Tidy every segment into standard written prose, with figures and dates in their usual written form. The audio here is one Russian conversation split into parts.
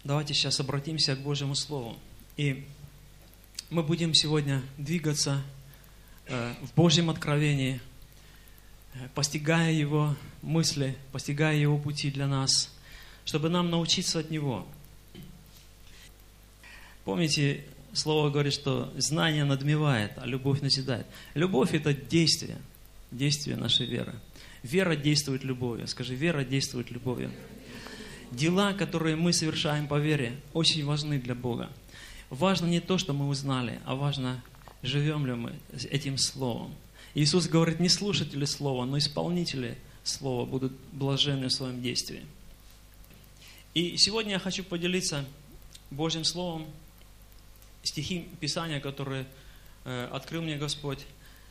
Давайте сейчас обратимся к Божьему Слову. И мы будем сегодня двигаться в Божьем откровении, постигая Его мысли, постигая Его пути для нас, чтобы нам научиться от Него. Помните, Слово говорит, что знание надмевает, а любовь назидает. Любовь – это действие нашей веры. Вера действует любовью. Скажи, вера действует любовью. Дела, которые мы совершаем по вере, очень важны для Бога. Важно не то, что мы узнали, а важно, живем ли мы этим Словом. Иисус говорит, не слушатели Слова, но исполнители Слова будут блаженны в своем действии. И сегодня я хочу поделиться Божьим Словом, стихи Писания, которые открыл мне Господь.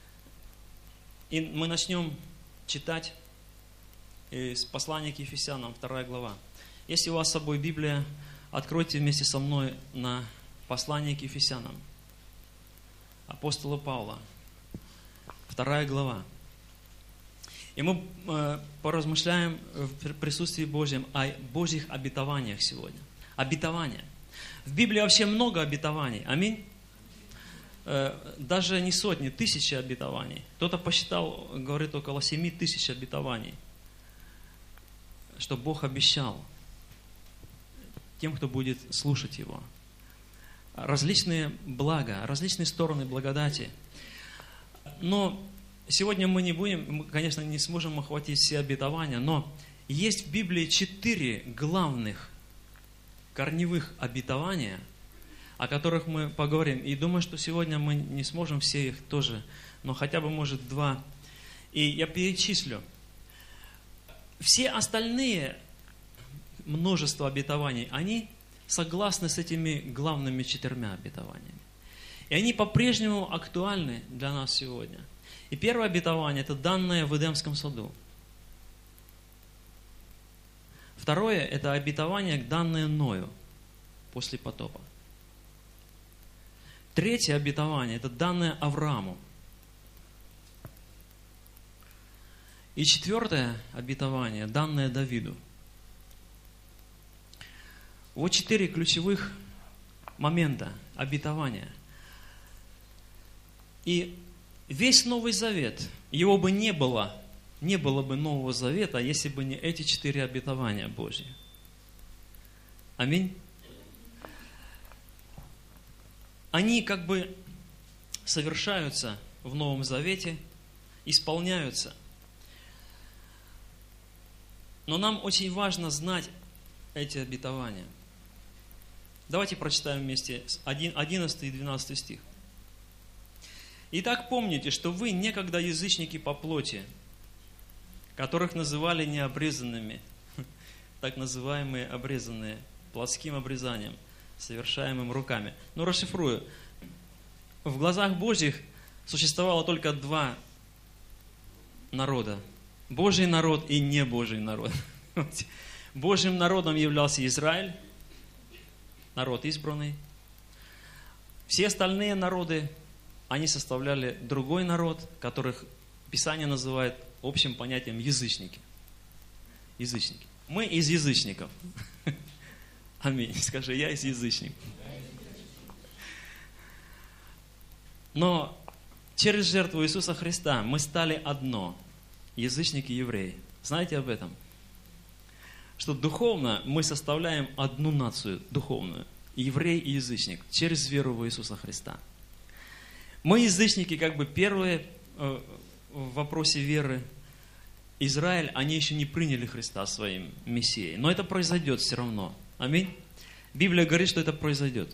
И мы начнем читать из послания к Ефесянам, 2 глава. Если у вас с собой Библия, откройте вместе со мной на послание к Ефесянам. Апостола Павла, 2 глава. И мы поразмышляем в присутствии Божьем о Божьих обетованиях сегодня. Обетования. В Библии вообще много обетований. Аминь. Даже не сотни, тысячи обетований. Кто-то посчитал, говорит, около 7000 обетований, что Бог обещал тем, кто будет слушать Его. Различные блага, различные стороны благодати. Но сегодня мы не будем, конечно, не сможем охватить все обетования, но есть в Библии 4 главных корневых обетования, о которых мы поговорим. И думаю, что сегодня мы не сможем все их тоже, но хотя бы, может, 2. И я перечислю. Все остальные множество обетований, они согласны с этими главными 4 обетованиями. И они по-прежнему актуальны для нас сегодня. И первое обетование – это данное в Эдемском саду. Второе – это обетование, данное Ною после потопа. Третье обетование – это данное Аврааму. И 4 обетование, данное Давиду. Вот 4 ключевых момента обетования. И весь Новый Завет, его бы не было бы Нового Завета, если бы не эти 4 обетования Божьи. Аминь. Они как бы совершаются в Новом Завете, исполняются. Но нам очень важно знать эти обетования. Давайте прочитаем вместе 11 и 12 стих. «Итак, помните, что вы некогда язычники по плоти, которых называли необрезанными, так называемые обрезанные, плотским обрезанием, совершаемым руками». Ну, расшифрую. В глазах Божьих существовало только 2 народа. Божий народ и не Божий народ. Божьим народом являлся Израиль, народ избранный. Все остальные народы, они составляли другой народ, которых Писание называет общим понятием язычники. Язычники. Мы из язычников. Аминь. Скажи, я из язычников. Но через жертву Иисуса Христа мы стали одно. Язычники и евреи. Знаете об этом? Что духовно мы составляем одну нацию духовную. Еврей и язычник. Через веру в Иисуса Христа. Мы язычники как бы первые в вопросе веры. Израиль, они еще не приняли Христа своим Мессией. Но это произойдет все равно. Аминь. Библия говорит, что это произойдет.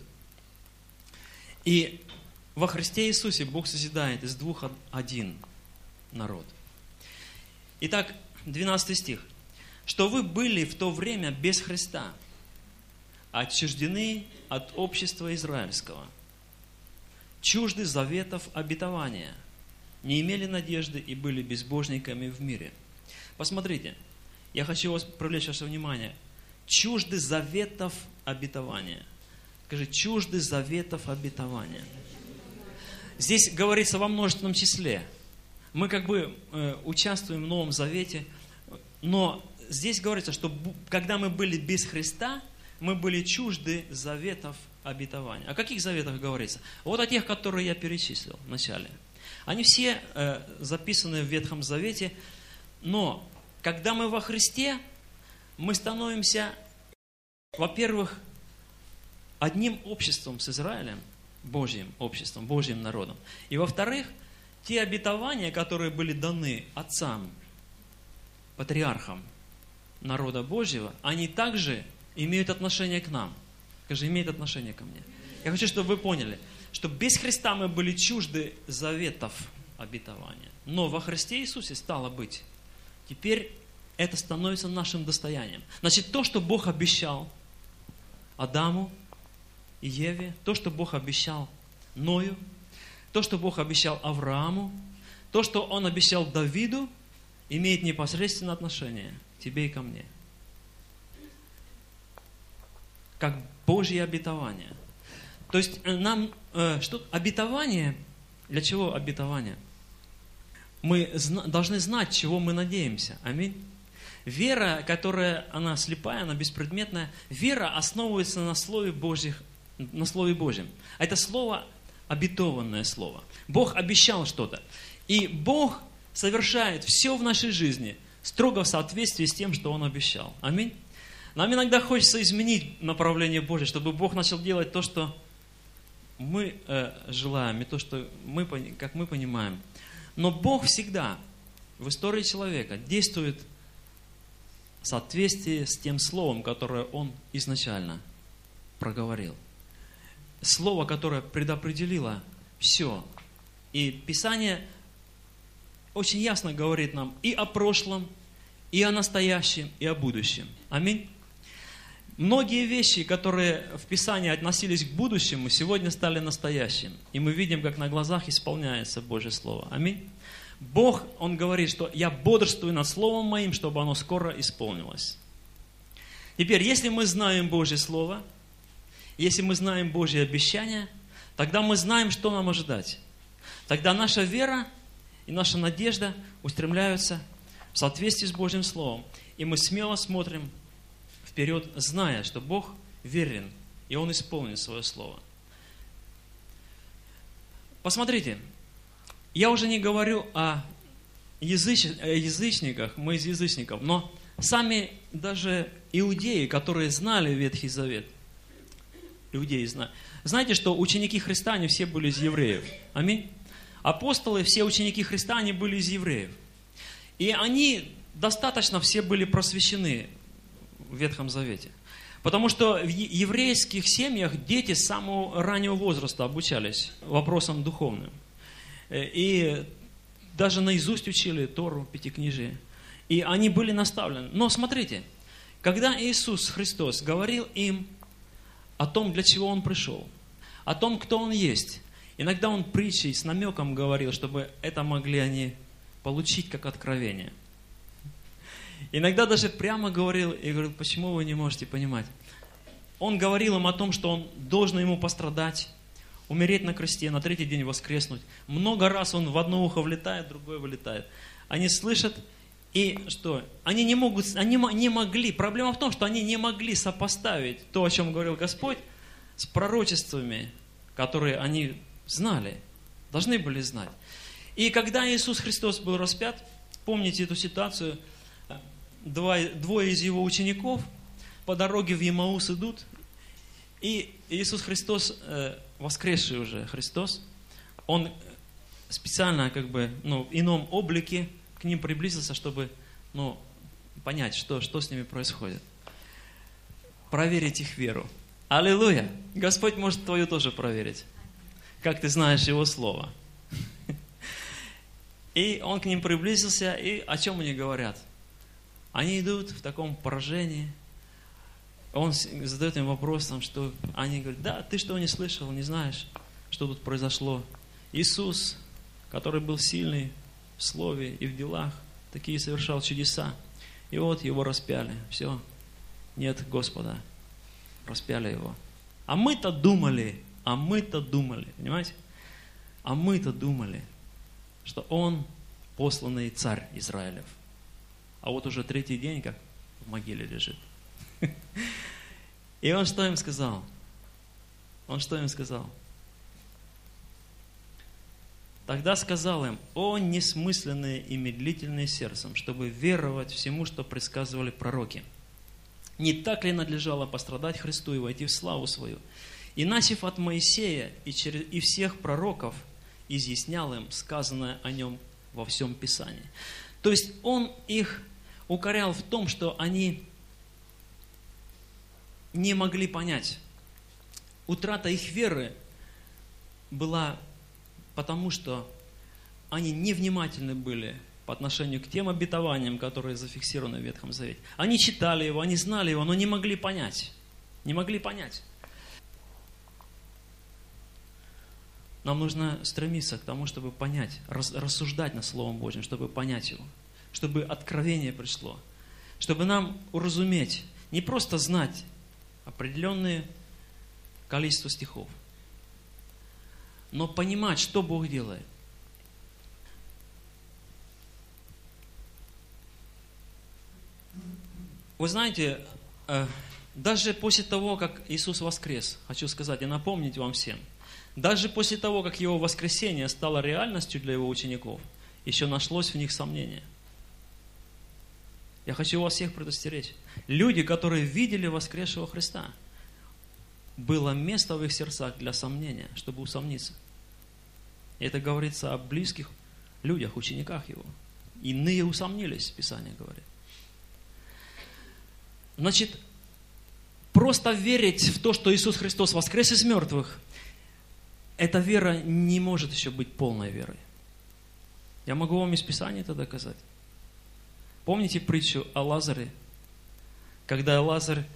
И во Христе Иисусе Бог созидает из 2 один народ. Итак, 12 стих. «Что вы были в то время без Христа, отчуждены от общества израильского, чужды заветов обетования, не имели надежды и были безбожниками в мире». Посмотрите, я хочу вас привлечь ваше внимание. Чужды заветов обетования. Скажи, чужды заветов обетования. Здесь говорится во множественном числе. Мы как бы участвуем в Новом Завете, но здесь говорится, что когда мы были без Христа, мы были чужды заветов обетования. О каких заветах говорится? Вот о тех, которые я перечислил в начале. Они все записаны в Ветхом Завете, но когда мы во Христе, мы становимся, во-первых, одним обществом с Израилем, Божьим обществом, Божьим народом. И во-вторых, те обетования, которые были даны отцам, патриархам народа Божьего, они также имеют отношение к нам. Скажи, имеют отношение ко мне. Я хочу, чтобы вы поняли, что без Христа мы были чужды заветов обетования. Но во Христе Иисусе стало быть. Теперь это становится нашим достоянием. Значит, то, что Бог обещал Адаму и Еве, то, что Бог обещал Ною, то, что Бог обещал Аврааму, то, что Он обещал Давиду, имеет непосредственное отношение к тебе и ко мне. Как Божье обетование. То есть нам обетование, для чего обетование? Мы должны знать, чего мы надеемся. Аминь. Вера, которая, она слепая, она беспредметная, вера основывается на Слове Божьем. А это Слово обетованное Слово. Бог обещал что-то. И Бог совершает все в нашей жизни строго в соответствии с тем, что Он обещал. Аминь. Нам иногда хочется изменить направление Божье, чтобы Бог начал делать то, что мы желаем, и то, что как мы понимаем. Но Бог всегда в истории человека действует в соответствии с тем словом, которое Он изначально проговорил. Слово, которое предопределило все. И Писание очень ясно говорит нам и о прошлом, и о настоящем, и о будущем. Аминь. Многие вещи, которые в Писании относились к будущему, сегодня стали настоящим. И мы видим, как на глазах исполняется Божье Слово. Аминь. Бог, Он говорит, что я бодрствую над Словом Моим, чтобы оно скоро исполнилось. Теперь, если мы знаем Божье Слово, если мы знаем Божье обещание, тогда мы знаем, что нам ожидать. Тогда наша вера и наша надежда устремляются в соответствии с Божьим Словом. И мы смело смотрим вперед, зная, что Бог верен, и Он исполнит свое Слово. Посмотрите, я уже не говорю о язычниках, мы из язычников, но сами даже иудеи, которые знали Ветхий Завет, иудеи знали. Знаете, что ученики Христа, они все были из евреев. Аминь. Апостолы, все ученики Христа, они были из евреев. И они достаточно все были просвещены в Ветхом Завете. Потому что в еврейских семьях дети с самого раннего возраста обучались вопросам духовным. И даже наизусть учили Тору, Пятикнижие. И они были наставлены. Но смотрите, когда Иисус Христос говорил им о том, для чего Он пришел, о том, кто Он есть, иногда Он притчей с намеком говорил, чтобы это могли они получить как откровение. Иногда даже прямо говорил, и говорил, почему вы не можете понимать? Он говорил им о том, что он должен ему пострадать, умереть на кресте, на третий день воскреснуть. Много раз он в одно ухо влетает, в другое вылетает. Они слышат, и что? Они не могли, проблема в том, что они не могли сопоставить то, о чем говорил Господь, с пророчествами, которые они знали, должны были знать. И когда Иисус Христос был распят, помните эту ситуацию, двое из его учеников по дороге в Емаус идут, и Иисус Христос, воскресший уже Христос, Он специально в ином облике к ним приблизился, чтобы понять, что с ними происходит. Проверить их веру. Аллилуйя! Господь может твою тоже проверить, как ты знаешь Его Слово. И Он к ним приблизился, и о чем они говорят? Они идут в таком поражении. Он задает им вопрос, что они говорят, да, ты что, не слышал, не знаешь, что тут произошло? Иисус, который был сильный в слове и в делах, такие совершал чудеса. И вот Его распяли. Все, нет Господа. Распяли Его. А мы-то думали, понимаете? А мы-то думали, что Он посланный царь Израилев. А вот уже третий день, как в могиле лежит. И он что им сказал? Он что им сказал? Тогда сказал им: «О, несмысленные и медлительные сердцем, чтобы веровать всему, что предсказывали пророки. Не так ли надлежало пострадать Христу и войти в славу свою? И начав от Моисея и всех пророков, изъяснял им сказанное о нем во всем Писании». То есть он их укорял в том, что они не могли понять. Утрата их веры была потому, что они невнимательны были по отношению к тем обетованиям, которые зафиксированы в Ветхом Завете. Они читали его, они знали его, но не могли понять. Не могли понять. Нам нужно стремиться к тому, чтобы понять, рассуждать над Словом Божьим, чтобы понять его, чтобы откровение пришло, чтобы нам уразуметь, не просто знать определенное количество стихов, но понимать, что Бог делает. Вы знаете, даже после того, как Иисус воскрес, хочу сказать и напомнить вам всем, даже после того, как Его воскресение стало реальностью для Его учеников, еще нашлось в них сомнение. Я хочу вас всех предостеречь. Люди, которые видели воскресшего Христа, было место в их сердцах для сомнения, чтобы усомниться. И это говорится о близких людях, учениках Его. Иные усомнились, Писание говорит. Значит, просто верить в то, что Иисус Христос воскрес из мертвых, эта вера не может еще быть полной верой. Я могу вам из Писания это доказать. Помните притчу о Лазаре? Когда Лазарь,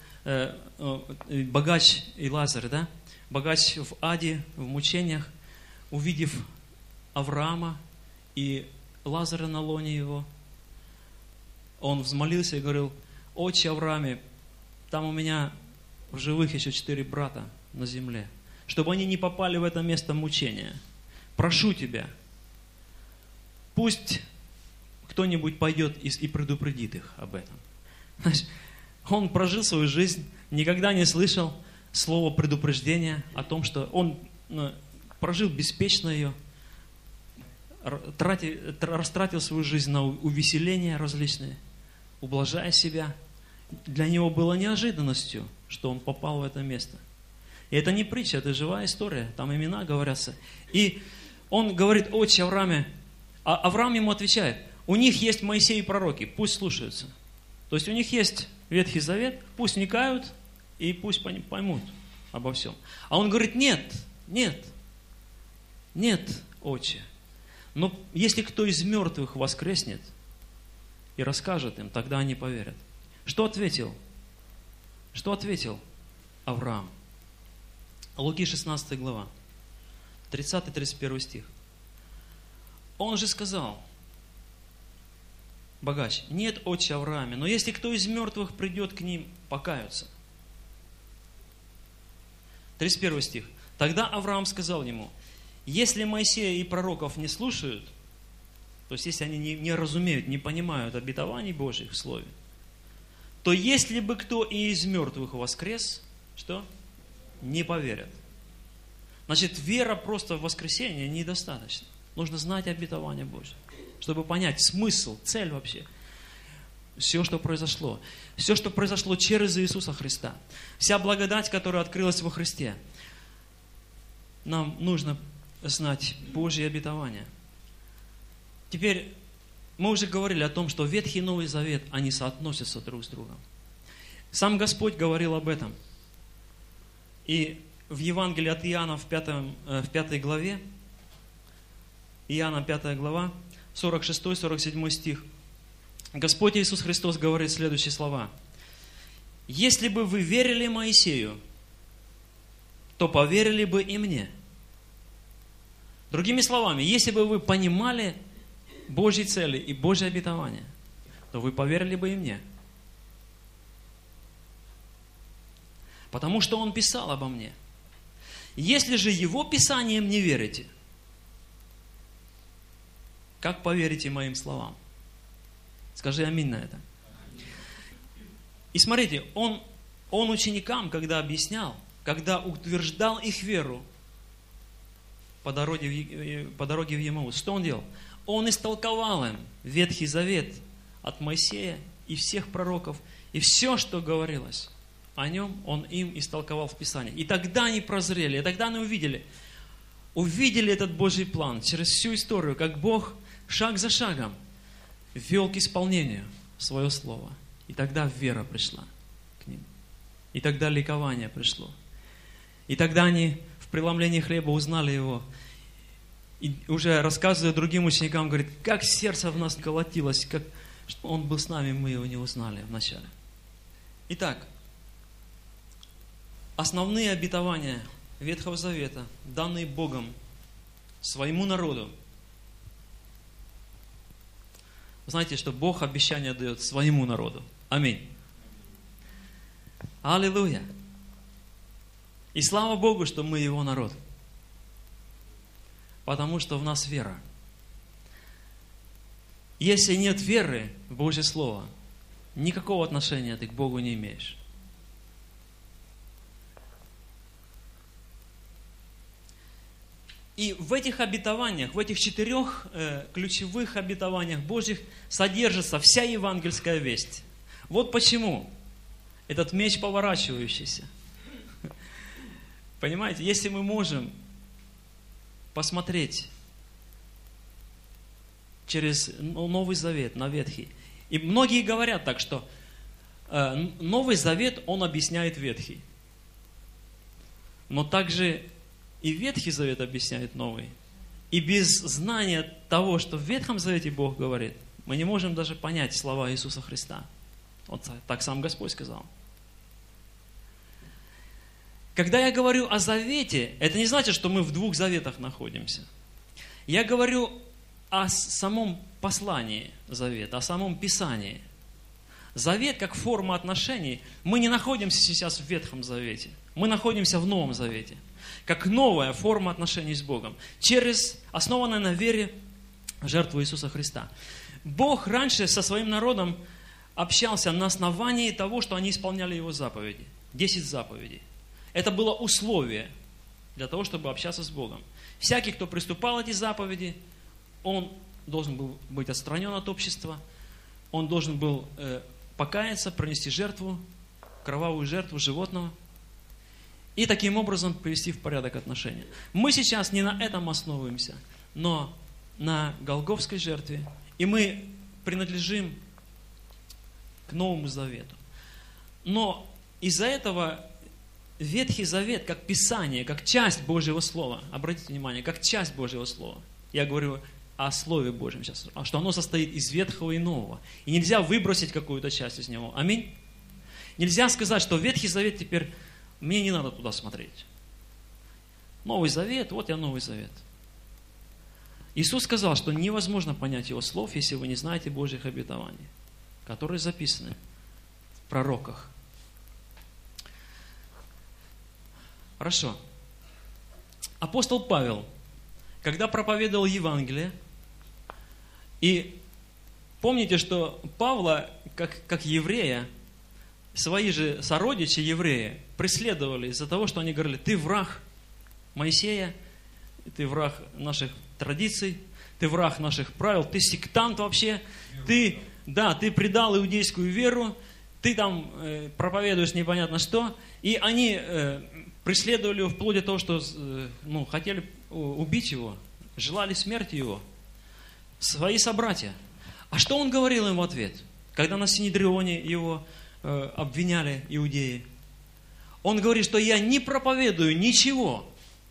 богач и Лазарь, да? Богач в аде, в мучениях, увидев Авраама и Лазаря на лоне его, он взмолился и говорил: «Отче Аврааме, там у меня в живых еще 4 брата на земле, чтобы они не попали в это место мучения. Прошу тебя, пусть кто-нибудь пойдет и предупредит их об этом». Он прожил свою жизнь, никогда не слышал слова предупреждения о том, что он прожил беспечно ее, растратил свою жизнь на увеселения различные, ублажая себя. Для него было неожиданностью, что он попал в это место. И это не притча, это живая история, там имена говорятся. И он говорит: «Отче Аврааме», а Авраам ему отвечает: «У них есть Моисей и пророки, пусть слушаются». То есть у них есть Ветхий Завет, пусть вникают и пусть поймут обо всем. А он говорит: «Нет, нет, нет, отче. Но если кто из мертвых воскреснет и расскажет им, тогда они поверят». Что ответил? Что ответил Авраам? Луки 16 глава, 30-31 стих. Он же сказал, богач: «Нет, отче Аврааме, но если кто из мертвых придет к ним, покаются». 31 стих. Тогда Авраам сказал ему: «Если Моисея и пророков не слушают», то есть если они не разумеют, не понимают обетований Божьих в Слове, то если бы кто и из мертвых воскрес, что? Не поверят. Значит, вера просто в воскресение недостаточно. Нужно знать обетование Божье, чтобы понять смысл, цель вообще. Все, что произошло. Все, что произошло через Иисуса Христа. Вся благодать, которая открылась во Христе. Нам нужно знать Божье обетование. Теперь, мы уже говорили о том, что Ветхий и Новый Завет, они соотносятся друг с другом. Сам Господь говорил об этом. И в Евангелии от Иоанна в 5 главе, Иоанна 5 глава, 46-47 стих, Господь Иисус Христос говорит следующие слова: «Если бы вы верили Моисею, то поверили бы и мне». Другими словами, если бы вы понимали Божьи цели и Божье обетование, то вы поверили бы и мне. Потому что Он писал обо мне. Если же Его Писанием не верите, как поверите моим словам? Скажи аминь на это. И смотрите, Он Он ученикам, когда объяснял, когда утверждал их веру по дороге в Емаус, что Он делал? Он истолковал им Ветхий Завет от Моисея и всех пророков, и все, что говорилось о Нем, Он им истолковал в Писании. И тогда они прозрели, и тогда они увидели этот Божий план через всю историю, как Бог шаг за шагом ввел к исполнению свое Слово. И тогда вера пришла к ним. И тогда ликование пришло. И тогда они в преломлении хлеба узнали Его. И уже рассказывая другим ученикам, говорит, как сердце в нас колотилось, как что Он был с нами, мы Его не узнали вначале. Итак, основные обетования Ветхого Завета, данные Богом своему народу. Знаете, что Бог обещания дает своему народу. Аминь. Аллилуйя. И слава Богу, что мы Его народ. Потому что в нас вера. Если нет веры в Божье Слово, никакого отношения ты к Богу не имеешь. И в этих обетованиях, в этих 4 ключевых обетованиях Божьих содержится вся евангельская весть. Вот почему этот меч поворачивающийся. Понимаете, если мы можем посмотреть через Новый Завет на Ветхий. И многие говорят так, что Новый Завет, он объясняет Ветхий. Но также и Ветхий Завет объясняет Новый. И без знания того, что в Ветхом Завете Бог говорит, мы не можем даже понять слова Иисуса Христа. Вот так сам Господь сказал. Когда я говорю о завете, это не значит, что мы в 2 заветах находимся. Я говорю о самом послании завета, о самом Писании. Завет как форма отношений. Мы не находимся сейчас в Ветхом Завете. Мы находимся в Новом Завете. Как новая форма отношений с Богом. Основанная на вере в жертву Иисуса Христа. Бог раньше со своим народом общался на основании того, что они исполняли Его заповеди. 10 заповедей. Это было условие для того, чтобы общаться с Богом. Всякий, кто приступал эти заповеди, он должен был быть отстранен от общества, он должен был покаяться, принести жертву, кровавую жертву животного, и таким образом привести в порядок отношения. Мы сейчас не на этом основываемся, но на Голгофской жертве, и мы принадлежим к Новому Завету. Но из-за этого Ветхий Завет, как Писание, как часть Божьего Слова, обратите внимание, как часть Божьего Слова, я говорю о Слове Божьем сейчас, что оно состоит из Ветхого и Нового. И нельзя выбросить какую-то часть из него. Аминь. Нельзя сказать, что Ветхий Завет теперь, мне не надо туда смотреть. Новый Завет, вот я Новый Завет. Иисус сказал, что невозможно понять Его слов, если вы не знаете Божьих обетований, которые записаны в пророках. Хорошо. Апостол Павел, когда проповедовал Евангелие, и помните, что Павла, как еврея, свои же сородичи евреи преследовали из-за того, что они говорили, ты враг Моисея, ты враг наших традиций, ты враг наших правил, ты сектант вообще, ты предал иудейскую веру, ты там проповедуешь непонятно что, и они преследовали его вплоть до того, что хотели убить его, желали смерти его, свои собратья. А что он говорил им в ответ, когда на Синедрионе его обвиняли иудеи? Он говорит, что я не проповедую ничего,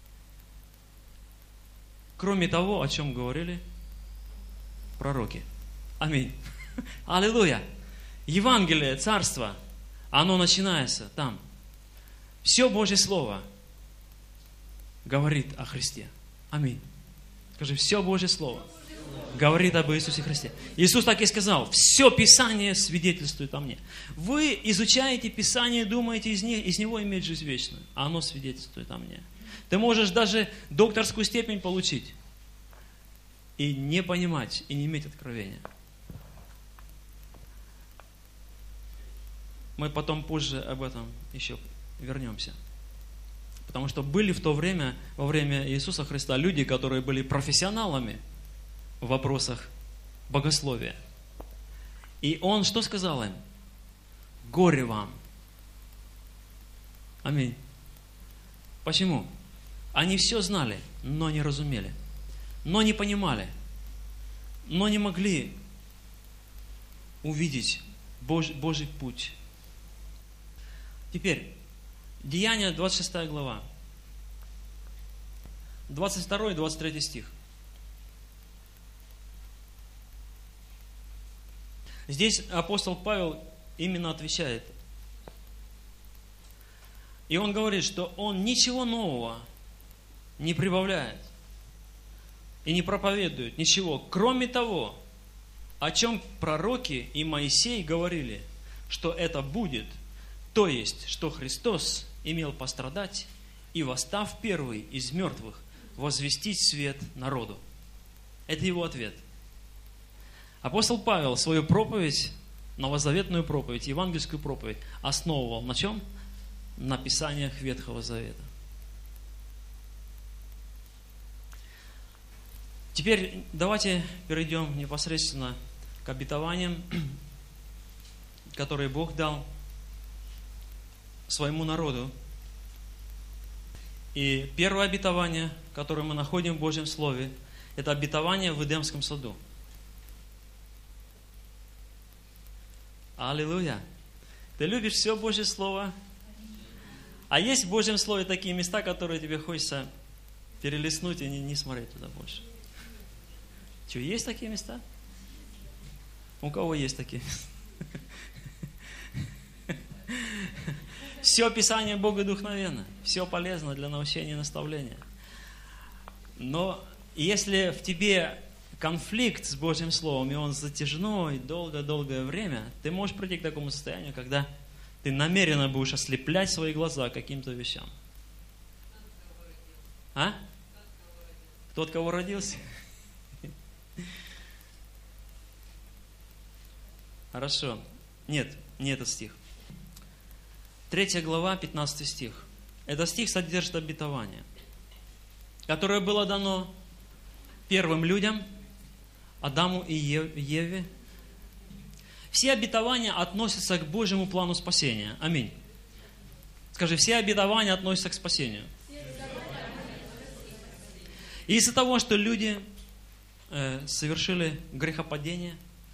кроме того, о чем говорили пророки. Аминь. Аллилуйя. Евангелие, Царство, оно начинается там. Все Божье Слово говорит о Христе. Аминь. Скажи, все Божье Слово говорит об Иисусе Христе. Иисус так и сказал, все Писание свидетельствует о мне. Вы изучаете Писание, думаете из него иметь жизнь вечную, а оно свидетельствует о мне. Ты можешь даже докторскую степень получить и не понимать, и не иметь откровения. Мы потом позже об этом еще вернемся. Потому что были в то время, во время Иисуса Христа, люди, которые были профессионалами в вопросах богословия. И Он что сказал им? Горе вам. Аминь. Почему? Они все знали, но не разумели, но не понимали, но не могли увидеть Божий путь. Теперь, Деяния, 26 глава, 22 и 23 стих. Здесь апостол Павел именно отвечает. И он говорит, что он ничего нового не прибавляет и не проповедует ничего, кроме того, о чем пророки и Моисей говорили, что это будет, то есть, что Христос имел пострадать и, восстав первый из мертвых, возвестить свет народу. Это его ответ. Апостол Павел свою проповедь, новозаветную проповедь, евангельскую проповедь основывал на чем? На Писаниях Ветхого Завета. Теперь давайте перейдем непосредственно к обетованиям, которые Бог дал своему народу. И первое обетование, которое мы находим в Божьем Слове, это обетование в Эдемском саду. Аллилуйя! Ты любишь все Божье Слово? А есть в Божьем Слове такие места, которые тебе хочется перелистнуть и не смотреть туда больше? Что, есть такие места? У кого есть такие места? Все Писание богодухновенно, все полезно для научения и наставления. Но если в тебе конфликт с Божьим Словом, и он затяжной, долгое время, ты можешь прийти к такому состоянию, когда ты намеренно будешь ослеплять свои глаза каким-то вещам. А? Тот, кого родился? Хорошо. Нет, не этот стих. 3 глава, 15 стих. Этот стих содержит обетование, которое было дано первым людям, Адаму и Еве. Все обетования относятся к Божьему плану спасения. Аминь. Скажи, все обетования относятся к спасению. И из-за того, что люди совершили грехопадение,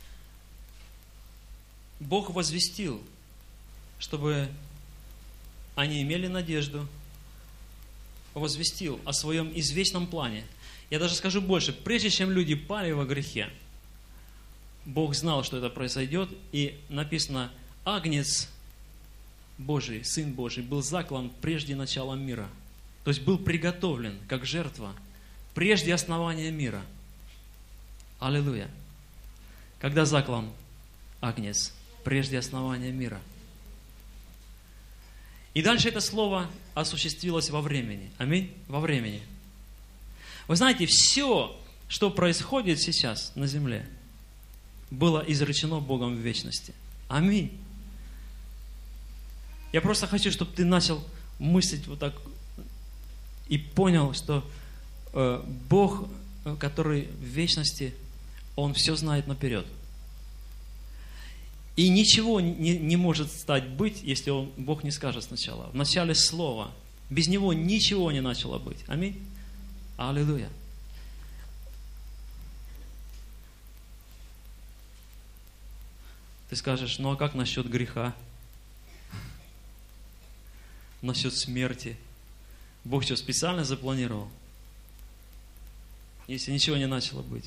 Бог возвестил, чтобы они имели надежду, возвестил о своем извечном плане. Я даже скажу больше, прежде чем люди пали во грехе, Бог знал, что это произойдет, и написано, Агнец Божий, Сын Божий, был заклан прежде начала мира. То есть был приготовлен как жертва прежде основания мира. Аллилуйя. Когда заклан Агнец? Прежде основания мира. И дальше это слово осуществилось во времени. Аминь? Во времени. Вы знаете, все, что происходит сейчас на земле, было изречено Богом в вечности. Аминь. Я просто хочу, чтобы ты начал мыслить вот так и понял, что Бог, который в вечности, Он все знает наперед. И ничего не может стать быть, если Бог не скажет сначала. В начале Слова. Без Него ничего не начало быть. Аминь. Аллилуйя. Ты скажешь, ну а как насчет греха? Насчет смерти? Бог что, специально запланировал? Если ничего не начало быть.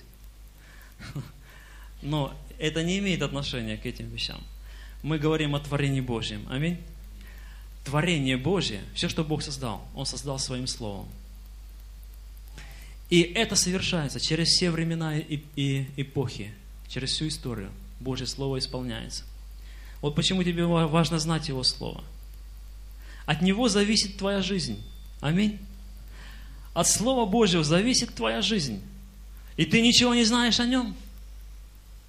Но это не имеет отношения к этим вещам. Мы говорим о творении Божьем. Аминь. Творение Божье, все, что Бог создал, Он создал Своим Словом. И это совершается через все времена и эпохи, через всю историю. Божье Слово исполняется. Вот почему тебе важно знать Его Слово. От него зависит твоя жизнь. Аминь. От Слова Божьего зависит твоя жизнь. И ты ничего не знаешь о нем.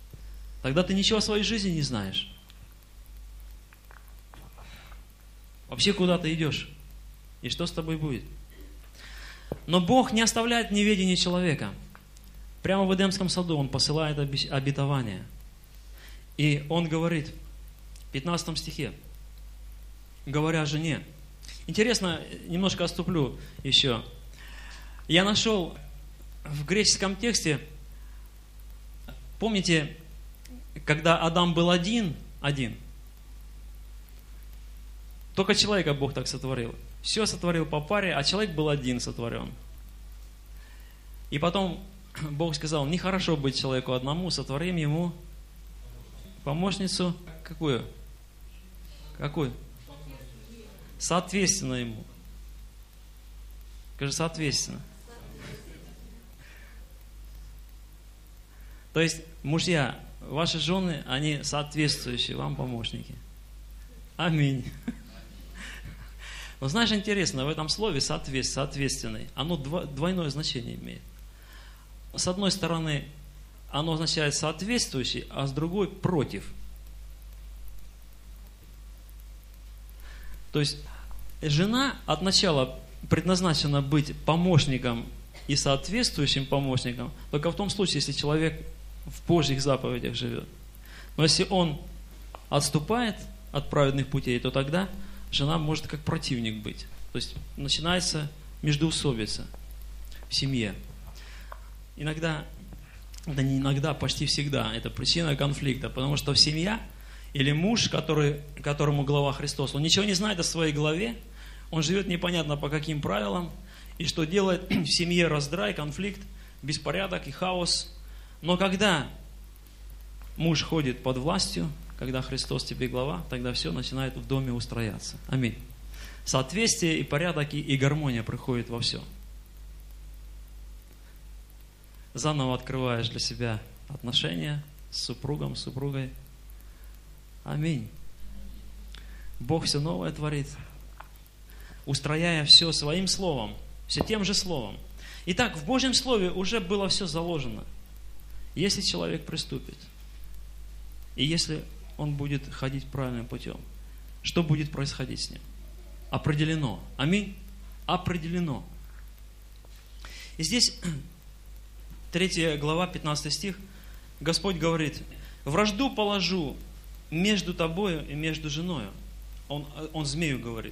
Тогда ты ничего о своей жизни не знаешь. Вообще куда ты идешь? И что с тобой будет? Но Бог не оставляет в неведении человека. Прямо в Эдемском саду Он посылает обетование. И Он говорит в 15 стихе, говоря жене. Интересно, немножко отступлю еще. Я нашел в греческом тексте, помните, когда Адам был один, только человека Бог так сотворил. Все сотворил по паре, а человек был один сотворен. И потом Бог сказал, нехорошо быть человеку одному, сотворим ему помощницу. Какую? Какую? Соответственно ему. Скажи, соответственно. То есть, мужья, ваши жены, они соответствующие вам помощники. Аминь. Но знаешь, интересно, в этом слове соответственный, оно двойное значение имеет. С одной стороны, оно означает соответствующий, а с другой против. То есть, жена от начала предназначена быть помощником и соответствующим помощником только в том случае, если человек в Божьих заповедях живет. Но если он отступает от праведных путей, то тогда жена может как противник быть. То есть начинается междоусобица в семье. Иногда, да не иногда, почти всегда, это причина конфликта, потому что семья или муж, которому глава Христос, он ничего не знает о своей главе, он живет непонятно по каким правилам, и что делает в семье раздрай, конфликт, беспорядок и хаос. Но когда муж ходит под властью, когда Христос тебе глава, тогда все начинает в доме устрояться. Аминь. Соответствие и порядок и гармония приходит во все. Заново открываешь для себя отношения с супругом, с супругой. Аминь. Бог все новое творит, устрояя все своим словом, все тем же словом. Итак, в Божьем Слове уже было все заложено. Если человек приступит, и если он будет ходить правильным путем, что будет происходить с ним? Определено. Аминь. Определено. И здесь 3 глава, 15 стих, Господь говорит, вражду положу между тобою и между женою. Он змею говорит.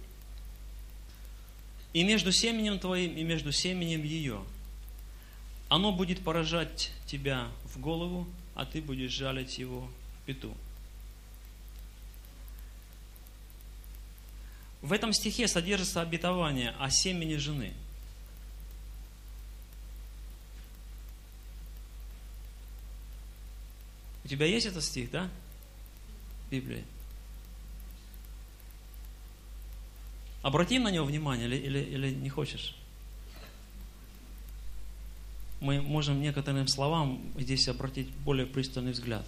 И между семенем твоим, и между семенем ее. Оно будет поражать тебя в голову, а ты будешь жалить его в пяту. В этом стихе содержится обетование о семени жены. У тебя есть этот стих, да? В Библии. Обратим на него внимание или не хочешь? Мы можем некоторым словам здесь обратить более пристальный взгляд.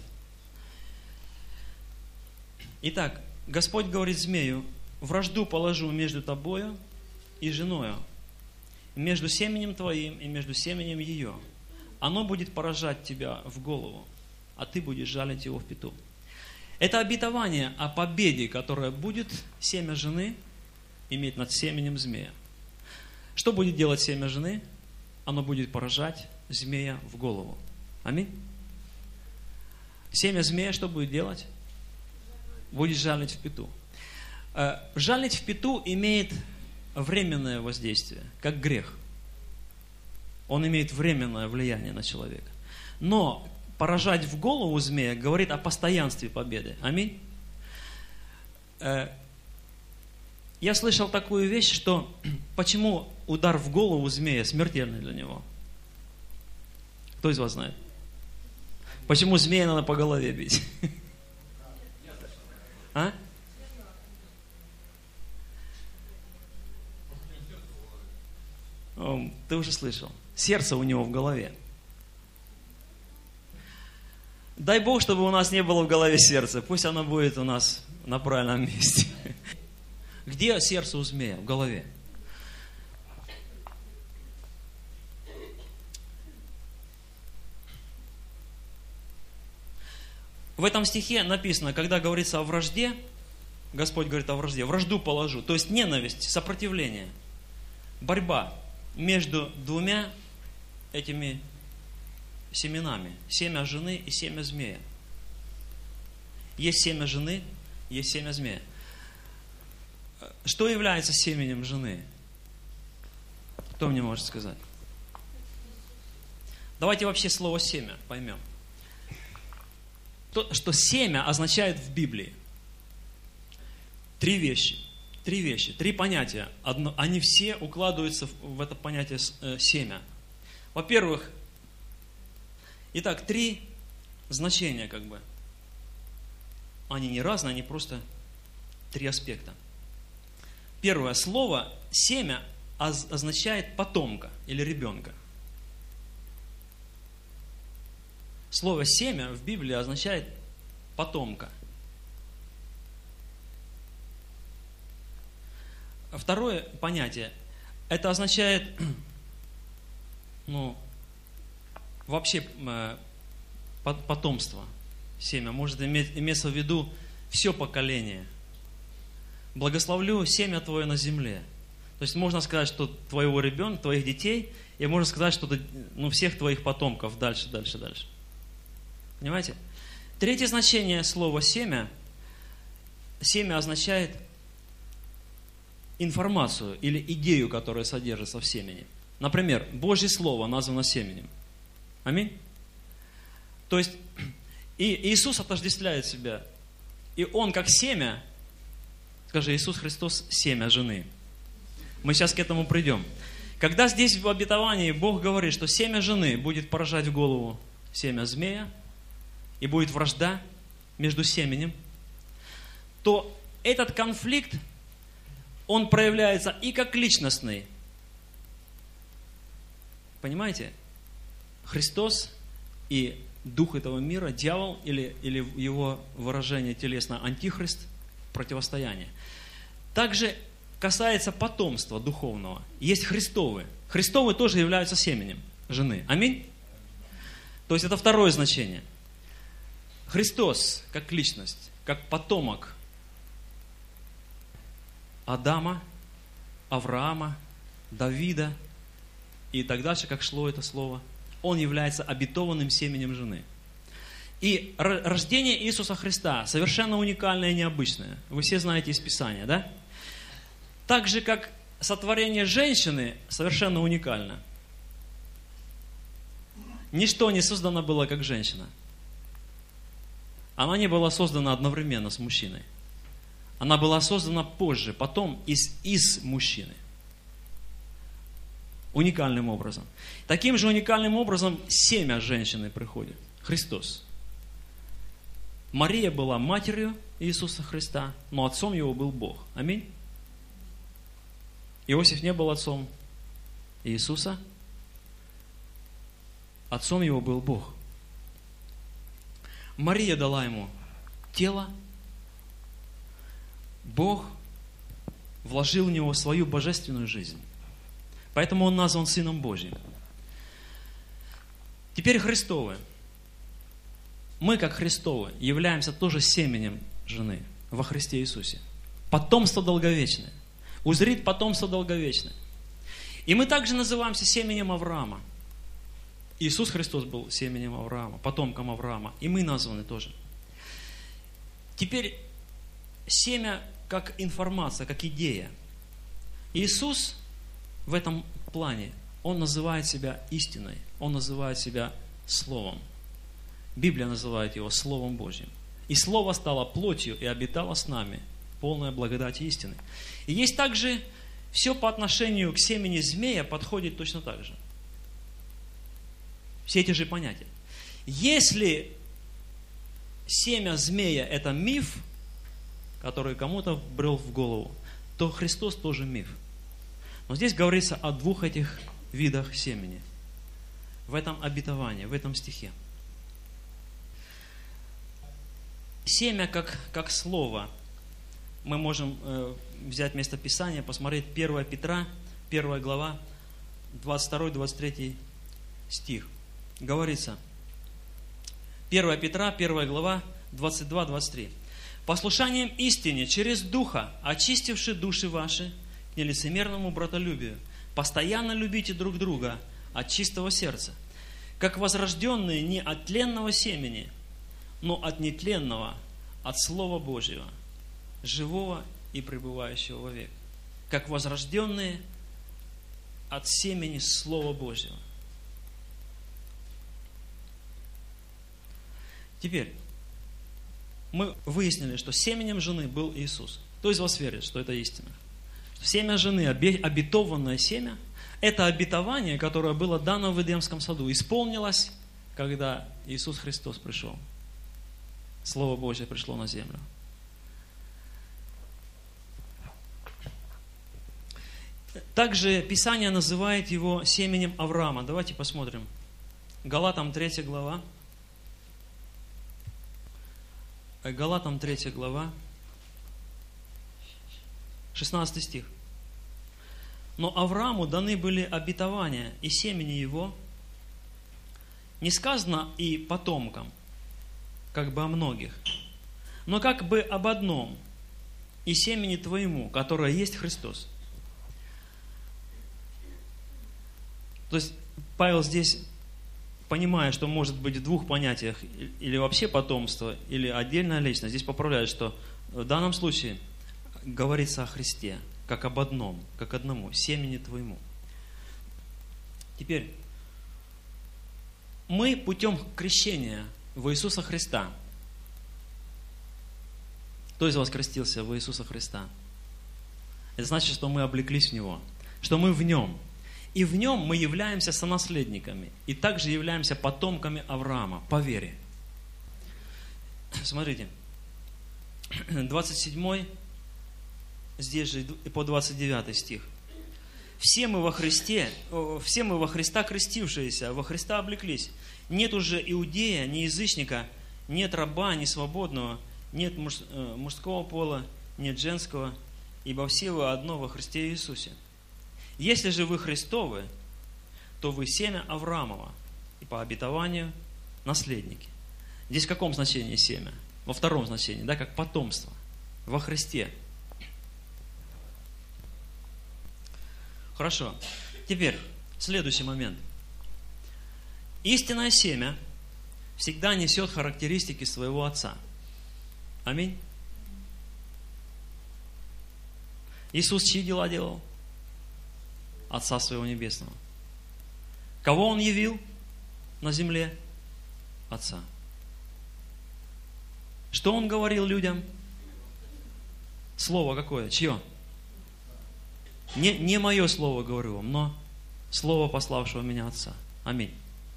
Итак, Господь говорит змею, вражду положу между тобою и женою, между семенем твоим и между семенем ее. Оно будет поражать тебя в голову, а ты будешь жалить его в пяту. Это обетование о победе, которая будет семя жены иметь над семенем змея. Что будет делать семя жены? Оно будет поражать змея в голову. Аминь. Семя змея что будет делать? Будет жалить в пяту. Жалить в пяту имеет временное воздействие, как грех. Он имеет временное влияние на человека. Но поражать в голову змея говорит о постоянстве победы. Аминь. Я слышал такую вещь, что почему удар в голову змея смертельный для него? Кто из вас знает? Почему змея надо по голове бить? А? Ты уже слышал. Сердце у него в голове. Дай Бог, чтобы у нас не было в голове сердца. Пусть оно будет у нас на правильном месте. Где сердце у змея? В голове. В этом стихе написано, когда говорится о вражде Господь говорит о вражде. Вражду положу. То есть ненависть, сопротивление, борьба между двумя этими семенами. Семя жены и семя змея. Есть семя жены, есть семя змея. Что является семенем жены? Кто мне может сказать? Давайте вообще слово «семя» поймем. То, что семя означает в Библии. Три вещи, три понятия. Они все укладываются в это понятие семя. Во-первых, итак, три значения как бы. Они не разные, они просто три аспекта. Первое слово «семя» означает потомка или ребенка. Слово «семя» в Библии означает потомка. Второе понятие, это означает, вообще потомство. Семя может иметься в виду все поколение. Благословлю семя твое на земле. То есть можно сказать, что твоего ребенка, твоих детей, и можно сказать, что всех твоих потомков дальше. Понимаете? Третье значение слова «семя». Семя означает информацию или идею, которая содержится в семени. Например, Божье Слово названо семенем. Аминь? То есть, и Иисус отождествляет себя. И Он как семя, скажи, Иисус Христос семя жены. Мы сейчас к этому придем. Когда здесь в обетовании Бог говорит, что семя жены будет поражать в голову семя змея, и будет вражда между семенем, то этот конфликт, он проявляется и как личностный. Понимаете? Христос и дух этого мира, дьявол, или его выражение телесно, антихрист, противостояние. Также касается потомства духовного. Есть Христовы. Христовы тоже являются семенем жены. Аминь? То есть это второе значение. Христос как личность, как потомок Адама, Авраама, Давида и так дальше, как шло это слово, Он является обетованным семенем жены. И рождение Иисуса Христа совершенно уникальное и необычное. Вы все знаете из Писания, да? Так же, как сотворение женщины совершенно уникально. Ничто не создано было, как женщина. Она не была создана одновременно с мужчиной. Она была создана позже, потом из мужчины. Уникальным образом. Таким же уникальным образом семя женщины приходит. Христос. Мария была матерью Иисуса Христа, но отцом его был Бог. Аминь. Иосиф не был отцом Иисуса. Отцом его был Бог. Мария дала ему тело. Бог вложил в него свою божественную жизнь. Поэтому он назван Сыном Божьим. Теперь Христовы. Мы, как Христовы, являемся тоже семенем жены во Христе Иисусе. Потомство долговечное. Узрит потомство долговечное. И мы также называемся семенем Авраама. Иисус Христос был семенем Авраама, потомком Авраама. И мы названы тоже. Теперь семя как информация, как идея. Иисус в этом плане, Он называет себя истиной. Он называет себя Словом. Библия называет Его Словом Божьим. И Слово стало плотью и обитало с нами, полная благодать и истины. И есть также все по отношению к семени змея подходит точно так же. Все эти же понятия. Если семя змея – это миф, который кому-то брел в голову, то Христос тоже миф. Но здесь говорится о двух этих видах семени. В этом обетовании, в этом стихе. Семя как слово. Мы можем взять место Писания, посмотреть 1 Петра, 1 глава, 22-23 стих. Говорится, 1 Петра, 1 глава, 22-23. послушанием истине через Духа, очистивши души ваши к нелицемерному братолюбию. Постоянно любите друг друга от чистого сердца, как возрожденные не от тленного семени, но от нетленного, от Слова Божьего, живого и пребывающего вовек. Как возрожденные от семени Слова Божьего. Теперь, мы выяснили, что семенем жены был Иисус. Кто из вас верит, что это истина? Семя жены, обетованное семя, это обетование, которое было дано в Эдемском саду, исполнилось, когда Иисус Христос пришел. Слово Божье пришло на землю. Также Писание называет его семенем Авраама. Давайте посмотрим. Галатам 3 глава. Галатам 3 глава. 16 стих. Но Аврааму даны были обетования и семени его. Не сказано и потомкам, как бы о многих, но как бы об одном, и семени твоему, которое есть Христос. То есть Павел здесь, понимая, что может быть в двух понятиях, или вообще потомство, или отдельная личность, здесь поправляет, что в данном случае говорится о Христе, как об одном, как одному, семени твоему. Теперь, мы путем крещения в Иисуса Христа. Кто из вас крестился в Иисуса Христа? Это значит, что мы облеклись в Него, что мы в Нем. И в Нем мы являемся сонаследниками, и также являемся потомками Авраама по вере. Смотрите, 27, здесь же по 29 стих. Все мы во Христа крестившиеся, во Христа облеклись. Нет уже иудея, ни язычника, нет раба, ни свободного, нет мужского пола, нет женского, ибо все вы одно во Христе Иисусе. Если же вы Христовы, то вы семя Авраамова, и по обетованию наследники. Здесь в каком значении семя? Во втором значении, да, как потомство, во Христе. Хорошо. Теперь, следующий момент. Истинное семя всегда несет характеристики своего отца. Аминь. Иисус чьи дела делал? Отца Своего Небесного. Кого Он явил на земле? Отца. Что Он говорил людям? Слово какое? Чье? Не мое слово говорю вам, но слово пославшего меня Отца. Аминь.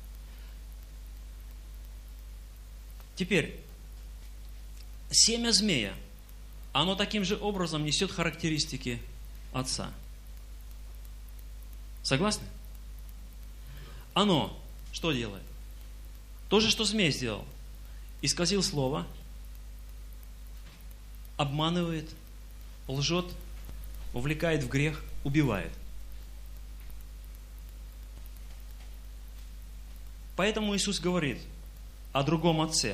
Теперь, семя змея, оно таким же образом несет характеристики Отца. Согласны? Оно что делает? То же, что змей сделал. Исказил слово, обманывает, лжет, увлекает в грех, убивает. Поэтому Иисус говорит о другом Отце.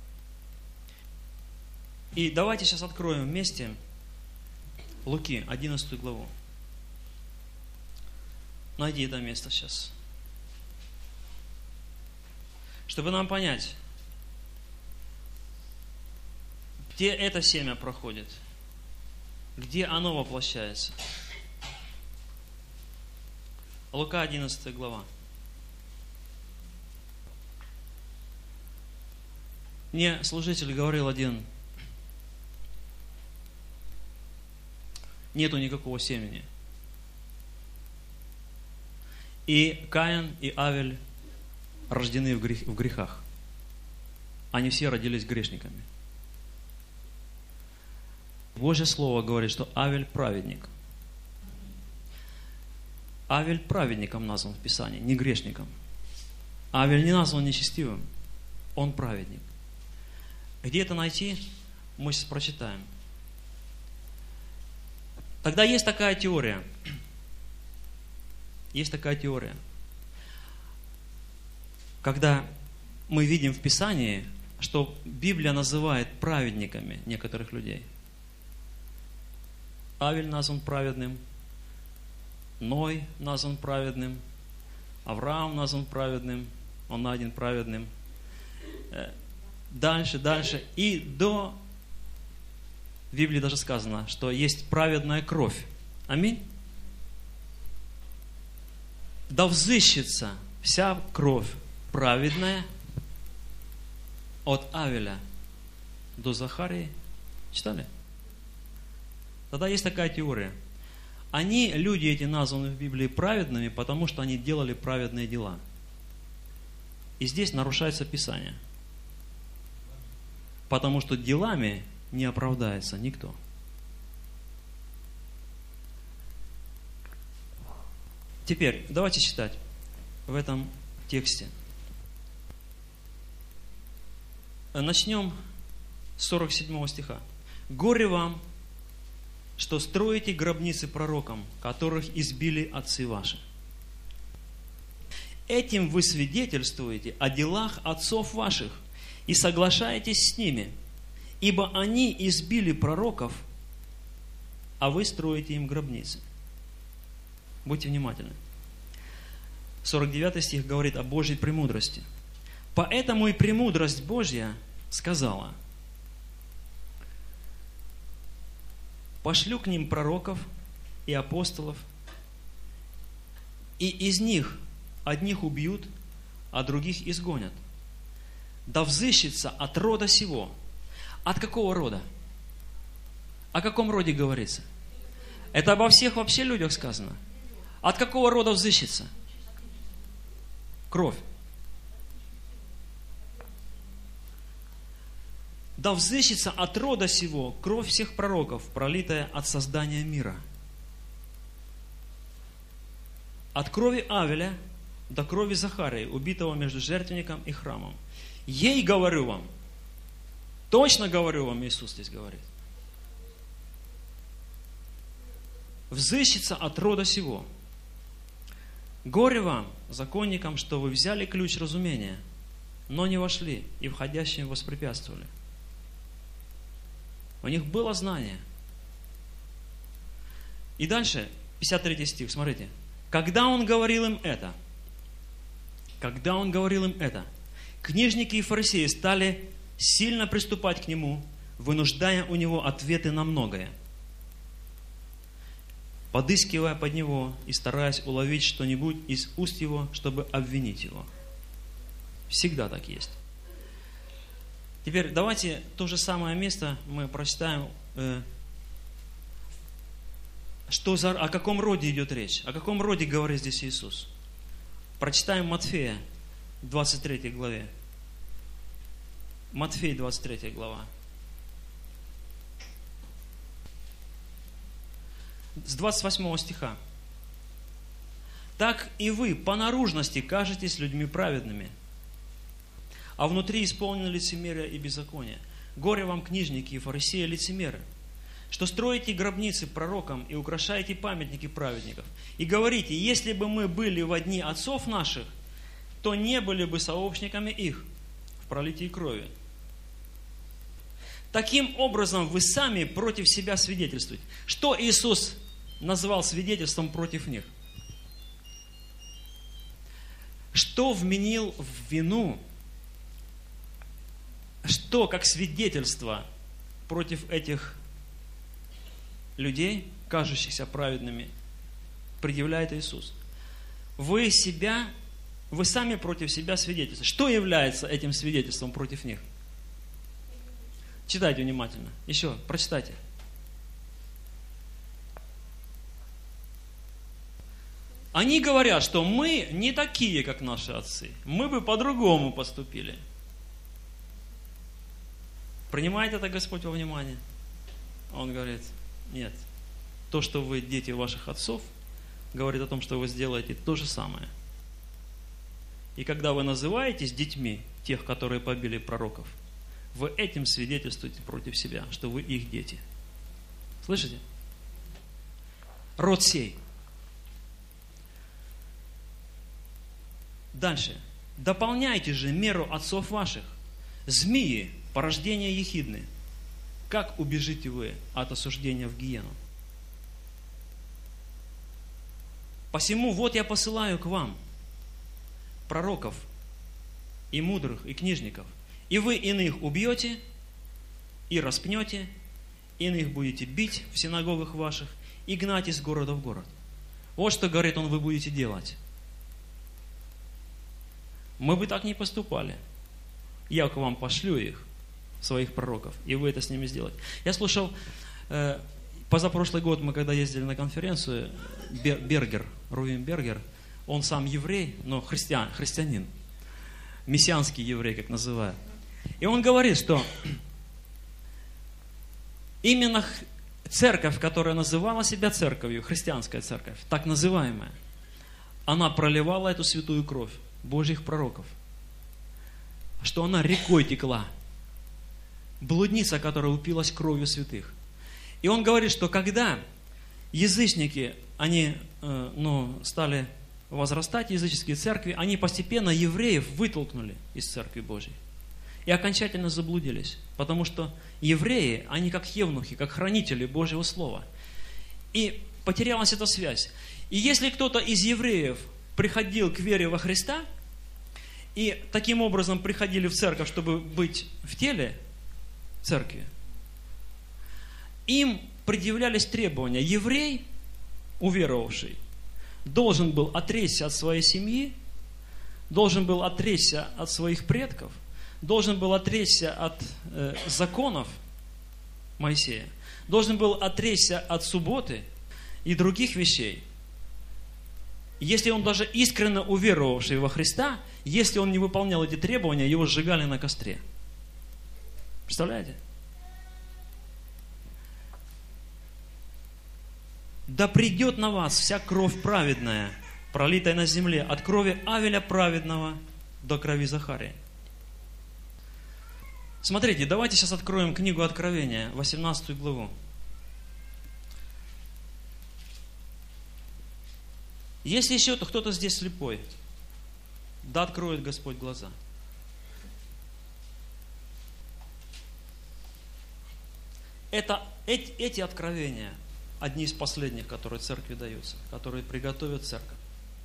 И давайте сейчас откроем вместе Луки, 11 главу. Найди это место сейчас. Чтобы нам понять, где это семя проходит, где оно воплощается. Лука, 11 глава. Мне служитель говорил один, нету никакого семени. И Каин, и Авель рождены в грехах. Они все родились грешниками. Божье Слово говорит, что Авель праведник. Авель праведником назван в Писании, не грешником. Авель не назван нечестивым, он праведник. Где это найти, мы сейчас прочитаем. Тогда есть такая теория. Есть такая теория. Когда мы видим в Писании что Библия называет праведниками некоторых людей. Авель назван праведным, Ной назван праведным, Авраам назван праведным, он один праведным. Дальше. И в Библии даже сказано, что есть праведная кровь. Аминь. Да взыщется вся кровь праведная от Авеля до Захарии. Читали? Тогда есть такая теория. Люди эти названы в Библии праведными, потому что они делали праведные дела. И здесь нарушается Писание. Потому что делами не оправдается никто. Теперь давайте читать в этом тексте. Начнем с 47 стиха. «Горе вам, что строите гробницы пророкам, которых избили отцы ваши. Этим вы свидетельствуете о делах отцов ваших и соглашаетесь с ними, ибо они избили пророков, а вы строите им гробницы». Будьте внимательны. 49 стих говорит о Божьей премудрости. «Поэтому и премудрость Божья сказала: пошлю к ним пророков и апостолов, и из них одних убьют, а других изгонят. Да взыщется от рода сего». От какого рода? О каком роде говорится? Это обо всех вообще людях сказано. От какого рода взыщется? Кровь. Да взыщется от рода сего кровь всех пророков, пролитая от создания мира. От крови Авеля до крови Захарии, убитого между жертвенником и храмом. Ей говорю вам, точно говорю вам, Иисус здесь говорит, взыщется от рода сего. Горе вам, законникам, что вы взяли ключ разумения, но не вошли и входящим воспрепятствовали. У них было знание. И дальше, 53 стих, смотрите. Когда он говорил им это, книжники и фарисеи стали сильно приступать к нему, вынуждая у него ответы на многое, подыскивая под него и стараясь уловить что-нибудь из уст его, чтобы обвинить его. Всегда так есть. Теперь давайте то же самое место мы прочитаем, о каком роде идет речь, о каком роде говорит здесь Иисус. Прочитаем Матфея, 23 главе. Матфей, 23 глава. С 28 стиха. «Так и вы по наружности кажетесь людьми праведными, а внутри исполнены лицемерия и беззакония. Горе вам, книжники и фарисеи, лицемеры, что строите гробницы пророкам и украшаете памятники праведников. И говорите, если бы мы были во дни отцов наших, то не были бы сообщниками их в пролитии крови. Таким образом, вы сами против себя свидетельствуете». Что Иисус назвал свидетельством против них? Что вменил в вину? Что, как свидетельство против этих людей, кажущихся праведными, предъявляет Иисус? Вы сами против себя свидетельствуете. Что является этим свидетельством против них? Читайте внимательно. Еще, прочитайте. Они говорят, что мы не такие, как наши отцы. Мы бы по-другому поступили. Принимает это Господь во внимание? Он говорит, нет. То, что вы дети ваших отцов, говорит о том, что вы сделаете то же самое. И когда вы называетесь детьми тех, которые побили пророков, вы этим свидетельствуете против себя, что вы их дети. Слышите? Род сей. Дальше. Дополняйте же меру отцов ваших. Змеи, порождение ехидны. Как убежите вы от осуждения в гиену? Посему вот я посылаю к вам пророков и мудрых, и книжников, и вы иных убьете, и распнете, иных будете бить в синагогах ваших, и гнать из города в город. Вот что, говорит он, вы будете делать. Мы бы так не поступали. Я к вам пошлю их, своих пророков, и вы это с ними сделаете. Я слушал, позапрошлый год мы когда ездили на конференцию, Бергер, Рувим Бергер, он сам еврей, но христианин, мессианский еврей, как называют. И он говорит, что именно церковь, которая называла себя церковью, христианская церковь, так называемая, она проливала эту святую кровь Божьих пророков, что она рекой текла. Блудница, которая упилась кровью святых. И он говорит, что когда язычники, они стали возрастать, языческие церкви, они постепенно евреев вытолкнули из церкви Божьей. И окончательно заблудились. Потому что евреи, они как евнухи, как хранители Божьего Слова. И потерялась эта связь. И если кто-то из евреев приходил к вере во Христа, и таким образом приходили в церковь, чтобы быть в теле церкви, им предъявлялись требования. Еврей, уверовавший, должен был отречься от своей семьи, должен был отречься от своих предков, должен был отречься от законов Моисея, должен был отречься от субботы и других вещей. Если он даже искренне уверовавший во Христа, если он не выполнял эти требования, его сжигали на костре. Представляете? Да придет на вас вся кровь праведная, пролитая на земле, от крови Авеля праведного до крови Захария. Смотрите, давайте сейчас откроем книгу Откровения, 18 главу. Если еще кто-то здесь слепой, да откроет Господь глаза. Эти откровения одни из последних, которые церкви даются, которые приготовят церковь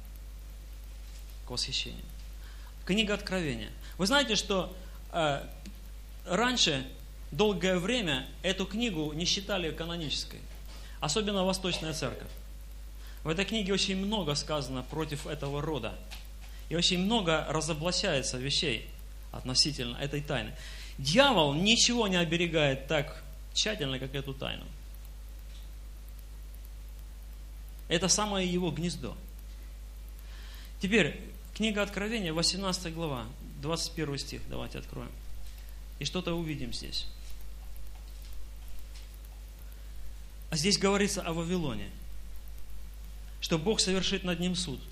к восхищению. Книга Откровения. Вы знаете, что раньше, долгое время, эту книгу не считали канонической, особенно Восточная Церковь. В этой книге очень много сказано против этого рода. И очень много разоблачается вещей относительно этой тайны. Дьявол ничего не оберегает так тщательно, как эту тайну. Это самое его гнездо. Теперь, книга Откровения, 18 глава, 21 стих. Давайте откроем. И что-то увидим здесь. А здесь говорится о Вавилоне, что Бог совершит над ним суд.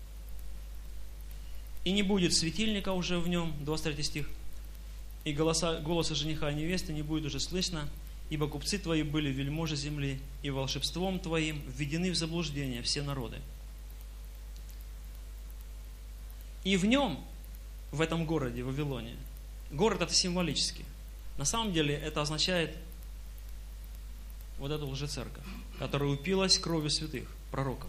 И не будет светильника уже в нем, 23 стих, и голоса жениха и невесты не будет уже слышно, ибо купцы твои были вельможи земли, и волшебством твоим введены в заблуждение все народы. И в нем, в этом городе, Вавилоне, город это символически. На самом деле это означает вот эту лжецерковь, которая упилась кровью святых пророков.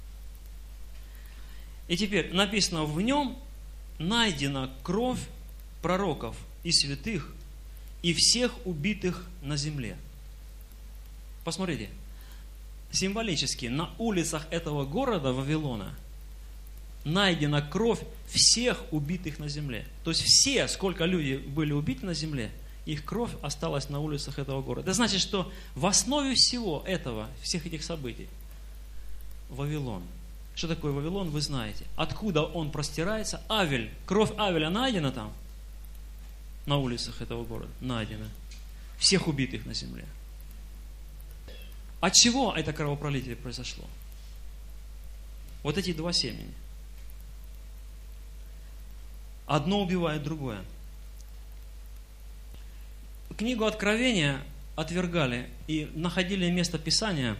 И теперь написано, в нем найдена кровь пророков и святых, и всех убитых на земле. Посмотрите, символически на улицах этого города Вавилона найдена кровь всех убитых на земле. То есть все, сколько людей были убиты на земле, их кровь осталась на улицах этого города. Это значит, что в основе всего этого, всех этих событий, Вавилон. Что такое Вавилон, вы знаете. Откуда он простирается? Авель. Кровь Авеля найдена там, на улицах этого города. Найдена. Всех убитых на земле. От чего это кровопролитие произошло? Вот эти два семени. Одно убивает другое. Книгу Откровения отвергали и находили место Писания,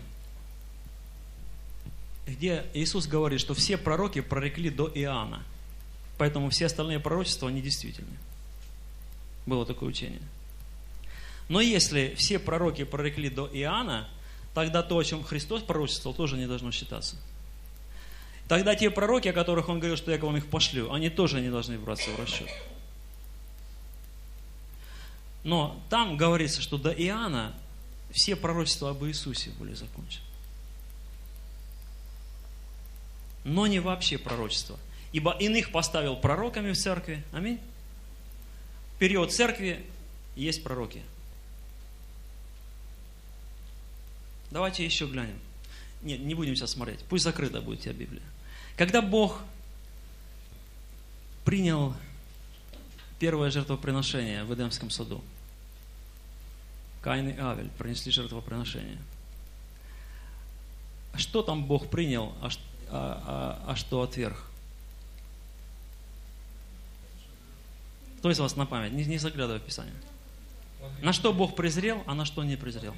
где Иисус говорит, что все пророки прорекли до Иоанна. Поэтому все остальные пророчества недействительны. Было такое учение. Но если все пророки прорекли до Иоанна, тогда то, о чем Христос пророчествовал, тоже не должно считаться. Тогда те пророки, о которых он говорил, что я к вам их пошлю, они тоже не должны браться в расчет. Но там говорится, что до Иоанна все пророчества об Иисусе были закончены. Но не вообще пророчества. Ибо иных поставил пророками в церкви. Аминь. В период церкви есть пророки. Давайте еще глянем. Нет, не будем сейчас смотреть. Пусть закрыта будет у тебя Библия. Когда Бог принял первое жертвоприношение в Эдемском саду, Каин и Авель принесли жертвоприношение. Что там Бог принял, а что отверг? Кто из вас на память? Не заглядывай в Писание. На что Бог презрел, а на что не презрел?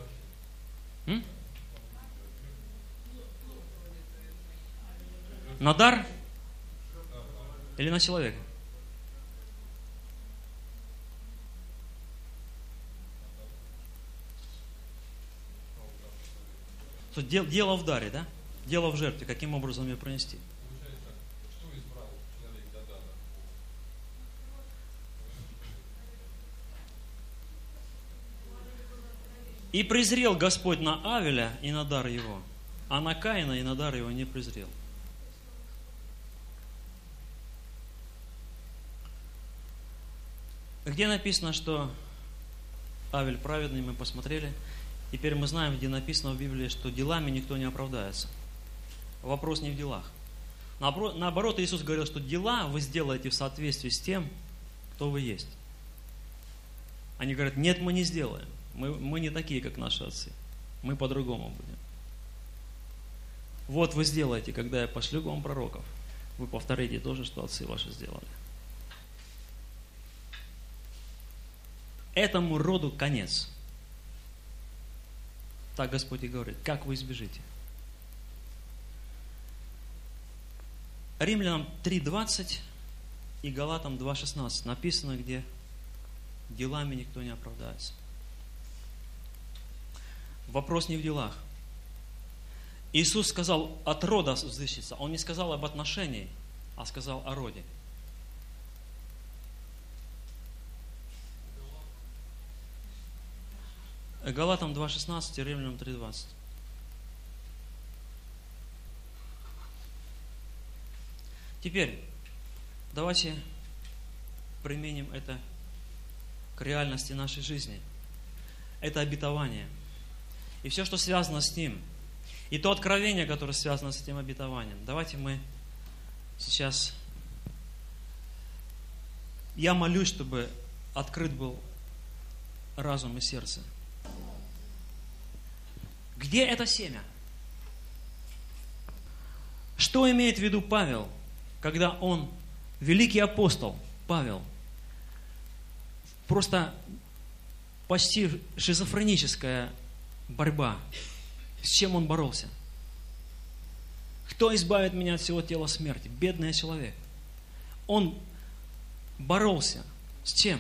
На дар или на человека? Дело в даре, да? Дело в жертве. Каким образом ее принести? И презрел Господь на Авеля и на дар его, а на Каина и на дар его не презрел. Где написано, что Авель праведный, мы посмотрели. Теперь мы знаем, где написано в Библии, что делами никто не оправдается. Вопрос не в делах. Наоборот, Иисус говорил, что дела вы сделаете в соответствии с тем, кто вы есть. Они говорят, нет, мы не сделаем. Мы не такие, как наши отцы. Мы по-другому будем. Вот вы сделаете, когда я пошлю к вам пророков. Вы повторите то же, что отцы ваши сделали. Этому роду конец. Так Господь и говорит. Как вы избежите? Римлянам 3:20 и Галатам 2:16 написано, где делами никто не оправдается. Вопрос не в делах. Иисус сказал от рода взыщется. Он не сказал об отношении, а сказал о роде. Галатам 2:16 и Римлянам 3:20. Теперь давайте применим это к реальности нашей жизни. Это обетование. И все, что связано с ним. И то откровение, которое связано с этим обетованием. Давайте мы сейчас... Я молюсь, чтобы открыт был разум и сердце. Где это семя? Что имеет в виду Павел, когда он, великий апостол Павел, просто почти шизофреническая борьба. С чем он боролся? Кто избавит меня от всего тела смерти? Бедный человек. Он боролся. С чем?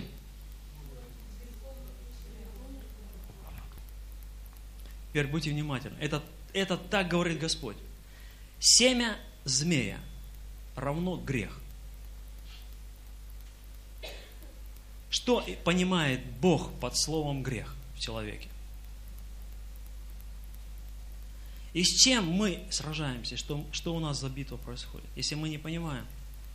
Теперь будьте внимательны. Это так говорит Господь. Семя змея равно грех. Что понимает Бог под словом грех в человеке? И с чем мы сражаемся? Что у нас за битва происходит? Если мы не понимаем.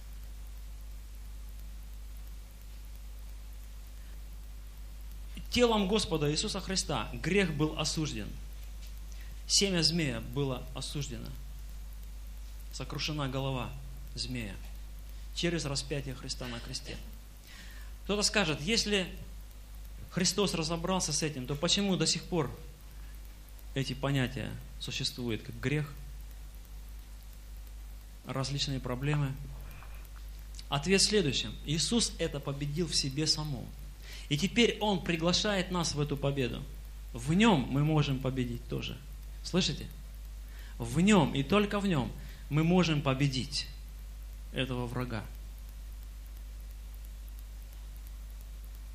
Телом Господа Иисуса Христа грех был осужден. Семя змея было осуждено. Сокрушена голова змея через распятие Христа на кресте. Кто-то скажет, если Христос разобрался с этим, то почему до сих пор эти понятия существуют, как грех, различные проблемы? Ответ в следующем. Иисус это победил в себе самом. И теперь Он приглашает нас в эту победу. В Нем мы можем победить тоже. Слышите? В Нем и только в Нем мы можем победить этого врага.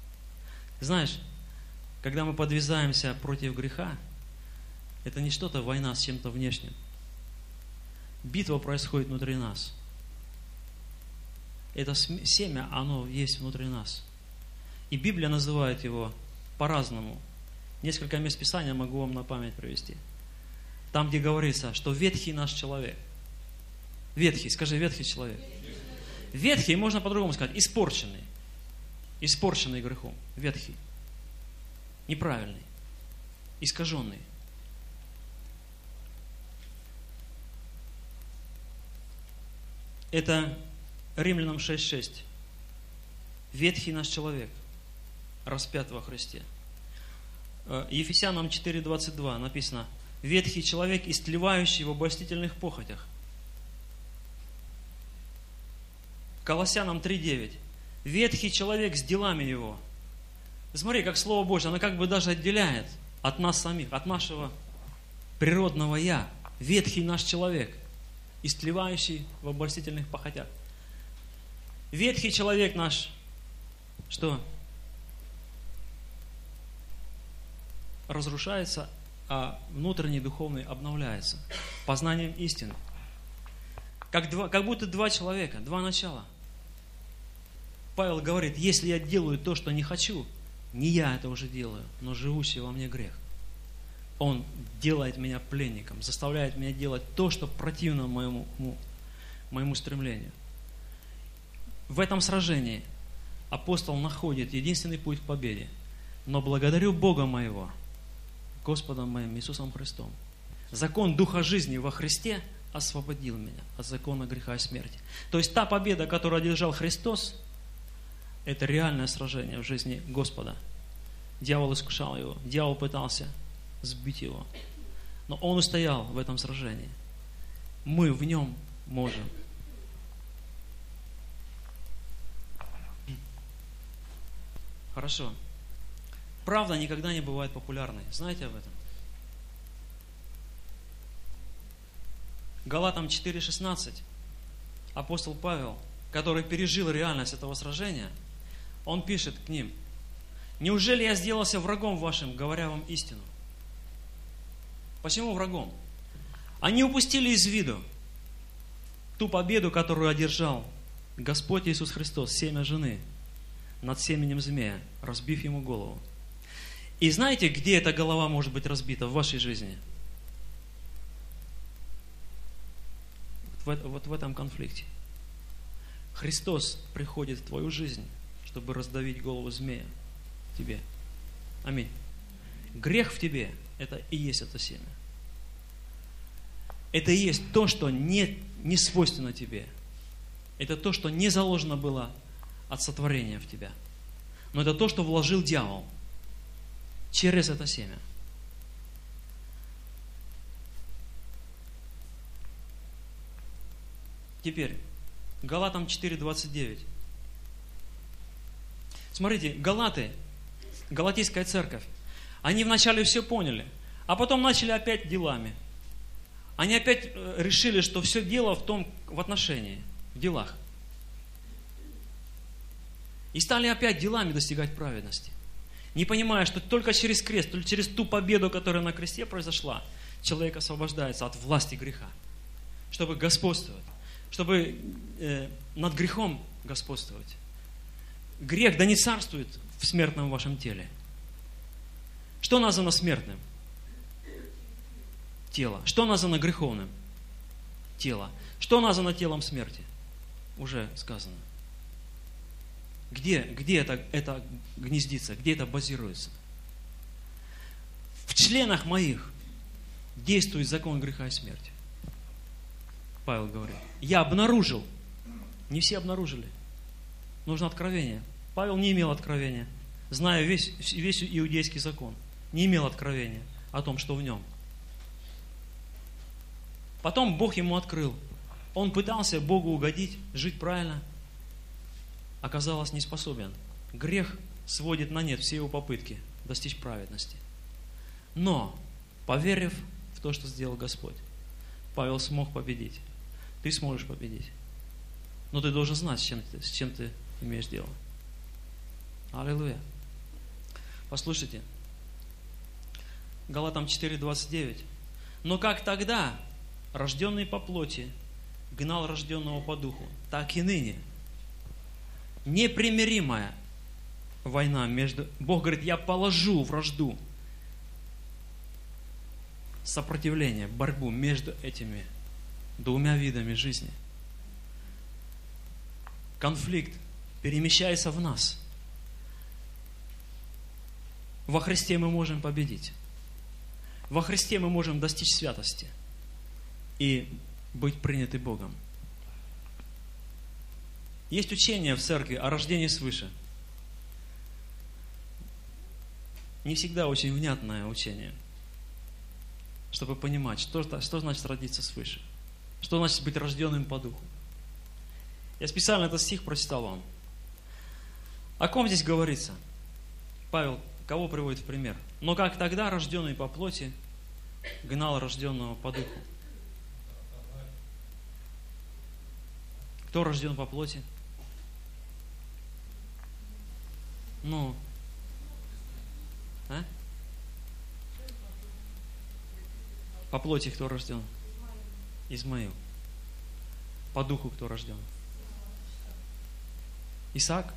Знаешь, когда мы подвязаемся против греха, это не что-то война с чем-то внешним. Битва происходит внутри нас. Это семя, оно есть внутри нас. И Библия называет его по-разному. Несколько мест Писания могу вам на память привести. Там, где говорится, что ветхий наш человек. Ветхий, скажи, ветхий человек. Ветхий, можно по-другому сказать, испорченный. Испорченный грехом. Ветхий. Неправильный. Искаженный. Это Римлянам 6:6. Ветхий наш человек, распят во Христе. Ефесянам 4:22 написано: ветхий человек, истлевающий в обольстительных похотях. Колоссянам 3:9. Ветхий человек с делами его. Смотри, как Слово Божье, оно как бы даже отделяет от нас самих, от нашего природного «я». Ветхий наш человек, истлевающий в обольстительных похотях. Ветхий человек наш, что? Разрушается, а внутренний духовный обновляется познанием истины. Как будто два человека, два начала. Павел говорит: если я делаю то, что не хочу, не я это уже делаю, но живущий во мне грех. Он делает меня пленником, заставляет меня делать то, что противно моему стремлению. В этом сражении апостол находит единственный путь к победе. Но благодарю Бога моего, Господом моим Иисусом Христом. Закон Духа жизни во Христе освободил меня от закона греха и смерти. То есть та победа, которую одержал Христос, это реальное сражение в жизни Господа. Дьявол искушал его, дьявол пытался сбить его. Но он устоял в этом сражении. Мы в нем можем. Хорошо. Правда никогда не бывает популярной. Знаете об этом? Галатам 4:16 апостол Павел, который пережил реальность этого сражения, он пишет к ним: «Неужели я сделался врагом вашим, говоря вам истину?» Почему врагом? Они упустили из виду ту победу, которую одержал Господь Иисус Христос, семя жены, над семенем змея, разбив ему голову. И знаете, где эта голова может быть разбита в вашей жизни? Вот в этом конфликте. Христос приходит в твою жизнь, чтобы раздавить голову змея тебе. Аминь. Грех в тебе – это и есть это семя. Это и есть то, что не свойственно тебе. Это то, что не заложено было от сотворения в тебя. Но это то, что вложил дьявол через это семя. Теперь, Галатам 4:29. Смотрите, галаты, галатийская церковь, они вначале все поняли, а потом начали опять делами. Они опять решили, что все дело в отношении, в делах. И стали опять делами достигать праведности. Не понимая, что только через крест, только через ту победу, которая на кресте произошла, человек освобождается от власти греха, чтобы господствовать, чтобы над грехом господствовать. Грех да не царствует в смертном вашем теле. Что названо смертным? Тело. Что названо греховным? Тело. Что названо телом смерти? Уже сказано. Где это гнездится? Где это базируется? В членах моих действует закон греха и смерти. Павел говорит. Я обнаружил. Не все обнаружили. Нужно откровение. Павел не имел откровения, зная весь иудейский закон. Не имел откровения о том, что в нем. Потом Бог ему открыл. Он пытался Богу угодить, жить правильно. Оказалось, не способен. Грех сводит на нет все его попытки достичь праведности. Но, поверив в то, что сделал Господь, Павел смог победить. Ты сможешь победить. Но ты должен знать, с чем ты имеешь дело. Аллилуйя. Послушайте. Галатам 4:29. Но как тогда рожденный по плоти гнал рожденного по духу, так и ныне. Непримиримая война между... Бог говорит, я положу вражду, сопротивление, борьбу между этими двумя видами жизни. Конфликт перемещается в нас. Во Христе мы можем победить. Во Христе мы можем достичь святости и быть приняты Богом. Есть учение в церкви о рождении свыше. Не всегда очень внятное учение, чтобы понимать, что значит родиться свыше, что значит быть рожденным по духу. Я специально этот стих прочитал вам. О ком здесь говорится? Павел кого приводит в пример? Но как тогда рожденный по плоти гнал рожденного по духу? Кто рожден по плоти? Ну, по плоти кто рожден? Измаил. По духу кто рожден? Исаак?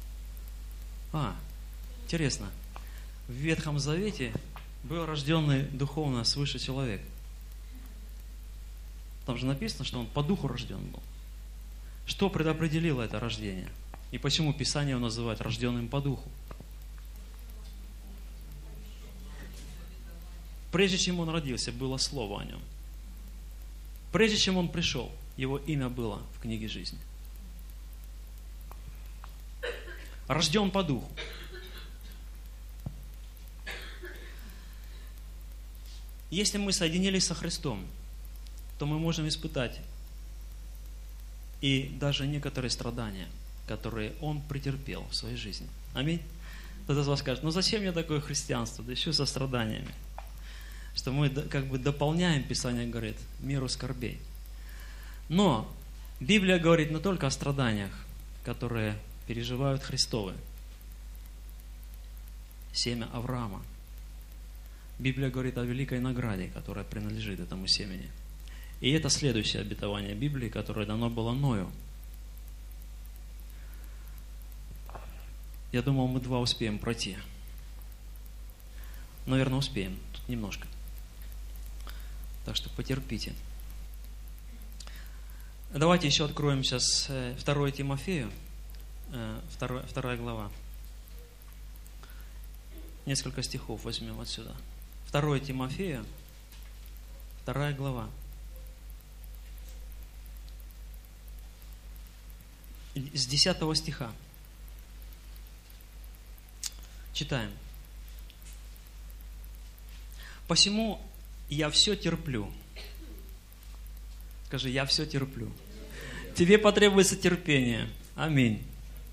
Интересно. В Ветхом Завете был рожденный духовно свыше человек. Там же написано, что он по духу рожден был. Что предопределило это рождение? И почему Писание его называет рожденным по духу? Прежде чем он родился, было слово о нем. Прежде чем он пришел, его имя было в книге жизни. Рожден по духу. Если мы соединились со Христом, то мы можем испытать и даже некоторые страдания, которые Он претерпел в своей жизни. Аминь. Кто-то из вас скажет, зачем мне такое христианство, да еще со страданиями? Что мы как бы дополняем, Писание говорит, меру скорбей. Но Библия говорит не только о страданиях, которые переживают Христовы. Семя Авраама. Библия говорит о великой награде, которая принадлежит этому семени. И это следующее обетование Библии, которое дано было Ною. Я думал, мы 2 успеем пройти. Наверное, успеем. Тут немножко. Так что потерпите. Давайте еще откроем сейчас 2 Тимофею, 2 глава. Несколько стихов возьмем отсюда. 2 Тимофея, 2 глава. С 10 стиха. Читаем. «Посему я все терплю». Скажи, я все терплю. Тебе потребуется терпение. Аминь.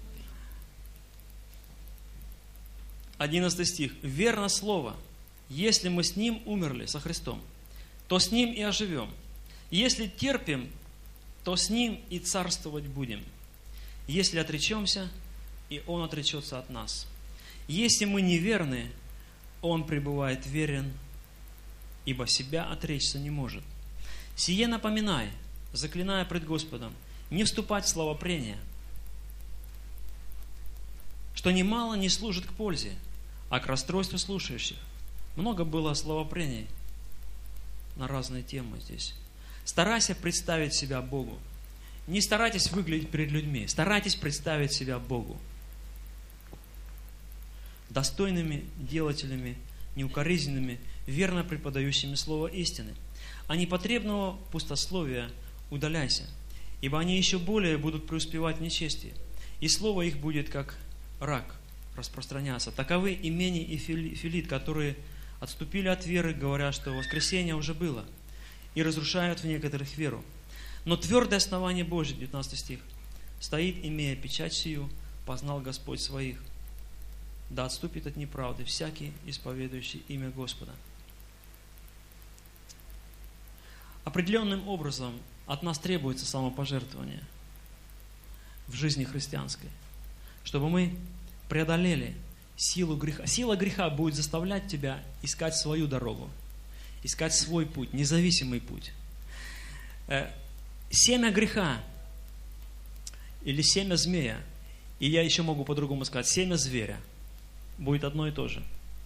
11 стих. «Верно слово. Если мы с Ним умерли, со Христом, то с Ним и оживем. Если терпим, то с Ним и царствовать будем. Если отречемся, и Он отречется от нас. Если мы неверны, Он пребывает верен, ибо себя отречься не может. Сие напоминай, заклиная пред Господом, не вступать в словопрение, что немало не служит к пользе, а к расстройству слушающих». Много было словопрений на разные темы здесь. Старайся представить себя Богу. Не старайтесь выглядеть перед людьми, старайтесь представить себя Богу. Достойными делателями, неукоризненными, верно преподающими слово истины. А непотребного пустословия удаляйся, ибо они еще более будут преуспевать в нечестии, и слово их будет как рак распространяться. Таковы Имени и Филит, которые отступили от веры, говоря, что воскресение уже было, и разрушают в некоторых веру. Но твердое основание Божие, 19 стих, стоит, имея печать сию, познал Господь своих. Да отступит от неправды всякий, исповедующий имя Господа. Определенным образом от нас требуется самопожертвование в жизни христианской, чтобы мы преодолели силу греха. Сила греха будет заставлять тебя искать свою дорогу, искать свой путь, независимый путь. Семя греха или семя змея, и я еще могу по-другому сказать, семя зверя, будет одно и то же.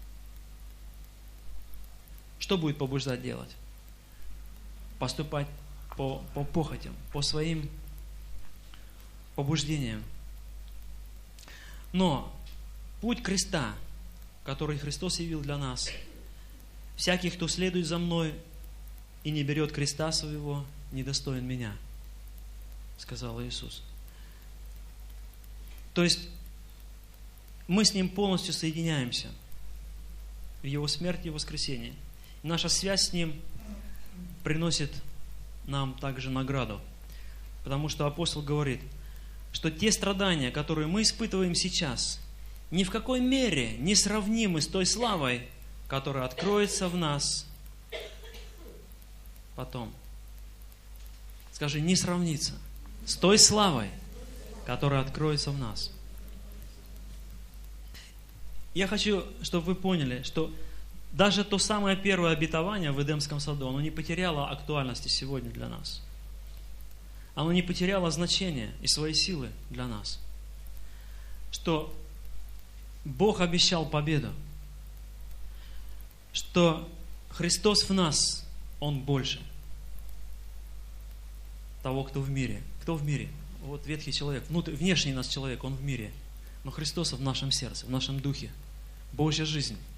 Что будет побуждать делать? Поступать по похотям, по своим побуждениям. Но путь креста, который Христос явил для нас, всякий, кто следует за мной и не берет креста своего, недостоин меня, сказал Иисус. То есть мы с Ним полностью соединяемся в Его смерти и воскресении. Наша связь с Ним приносит нам также награду. Потому что апостол говорит, что те страдания, которые мы испытываем сейчас, ни в какой мере не сравнимы с той славой, которая откроется в нас потом. Скажи, не сравнится с той славой, которая откроется в нас. Я хочу, чтобы вы поняли, что даже то самое первое обетование в Эдемском саду, оно не потеряло актуальности сегодня для нас. Оно не потеряло значения и своей силы для нас. Что Бог обещал победу. Что Христос в нас, Он больше того, кто в мире. Кто в мире? Вот ветхий человек, внешний нас человек, он в мире. Но Христос в нашем сердце, в нашем духе. Божья жизнь.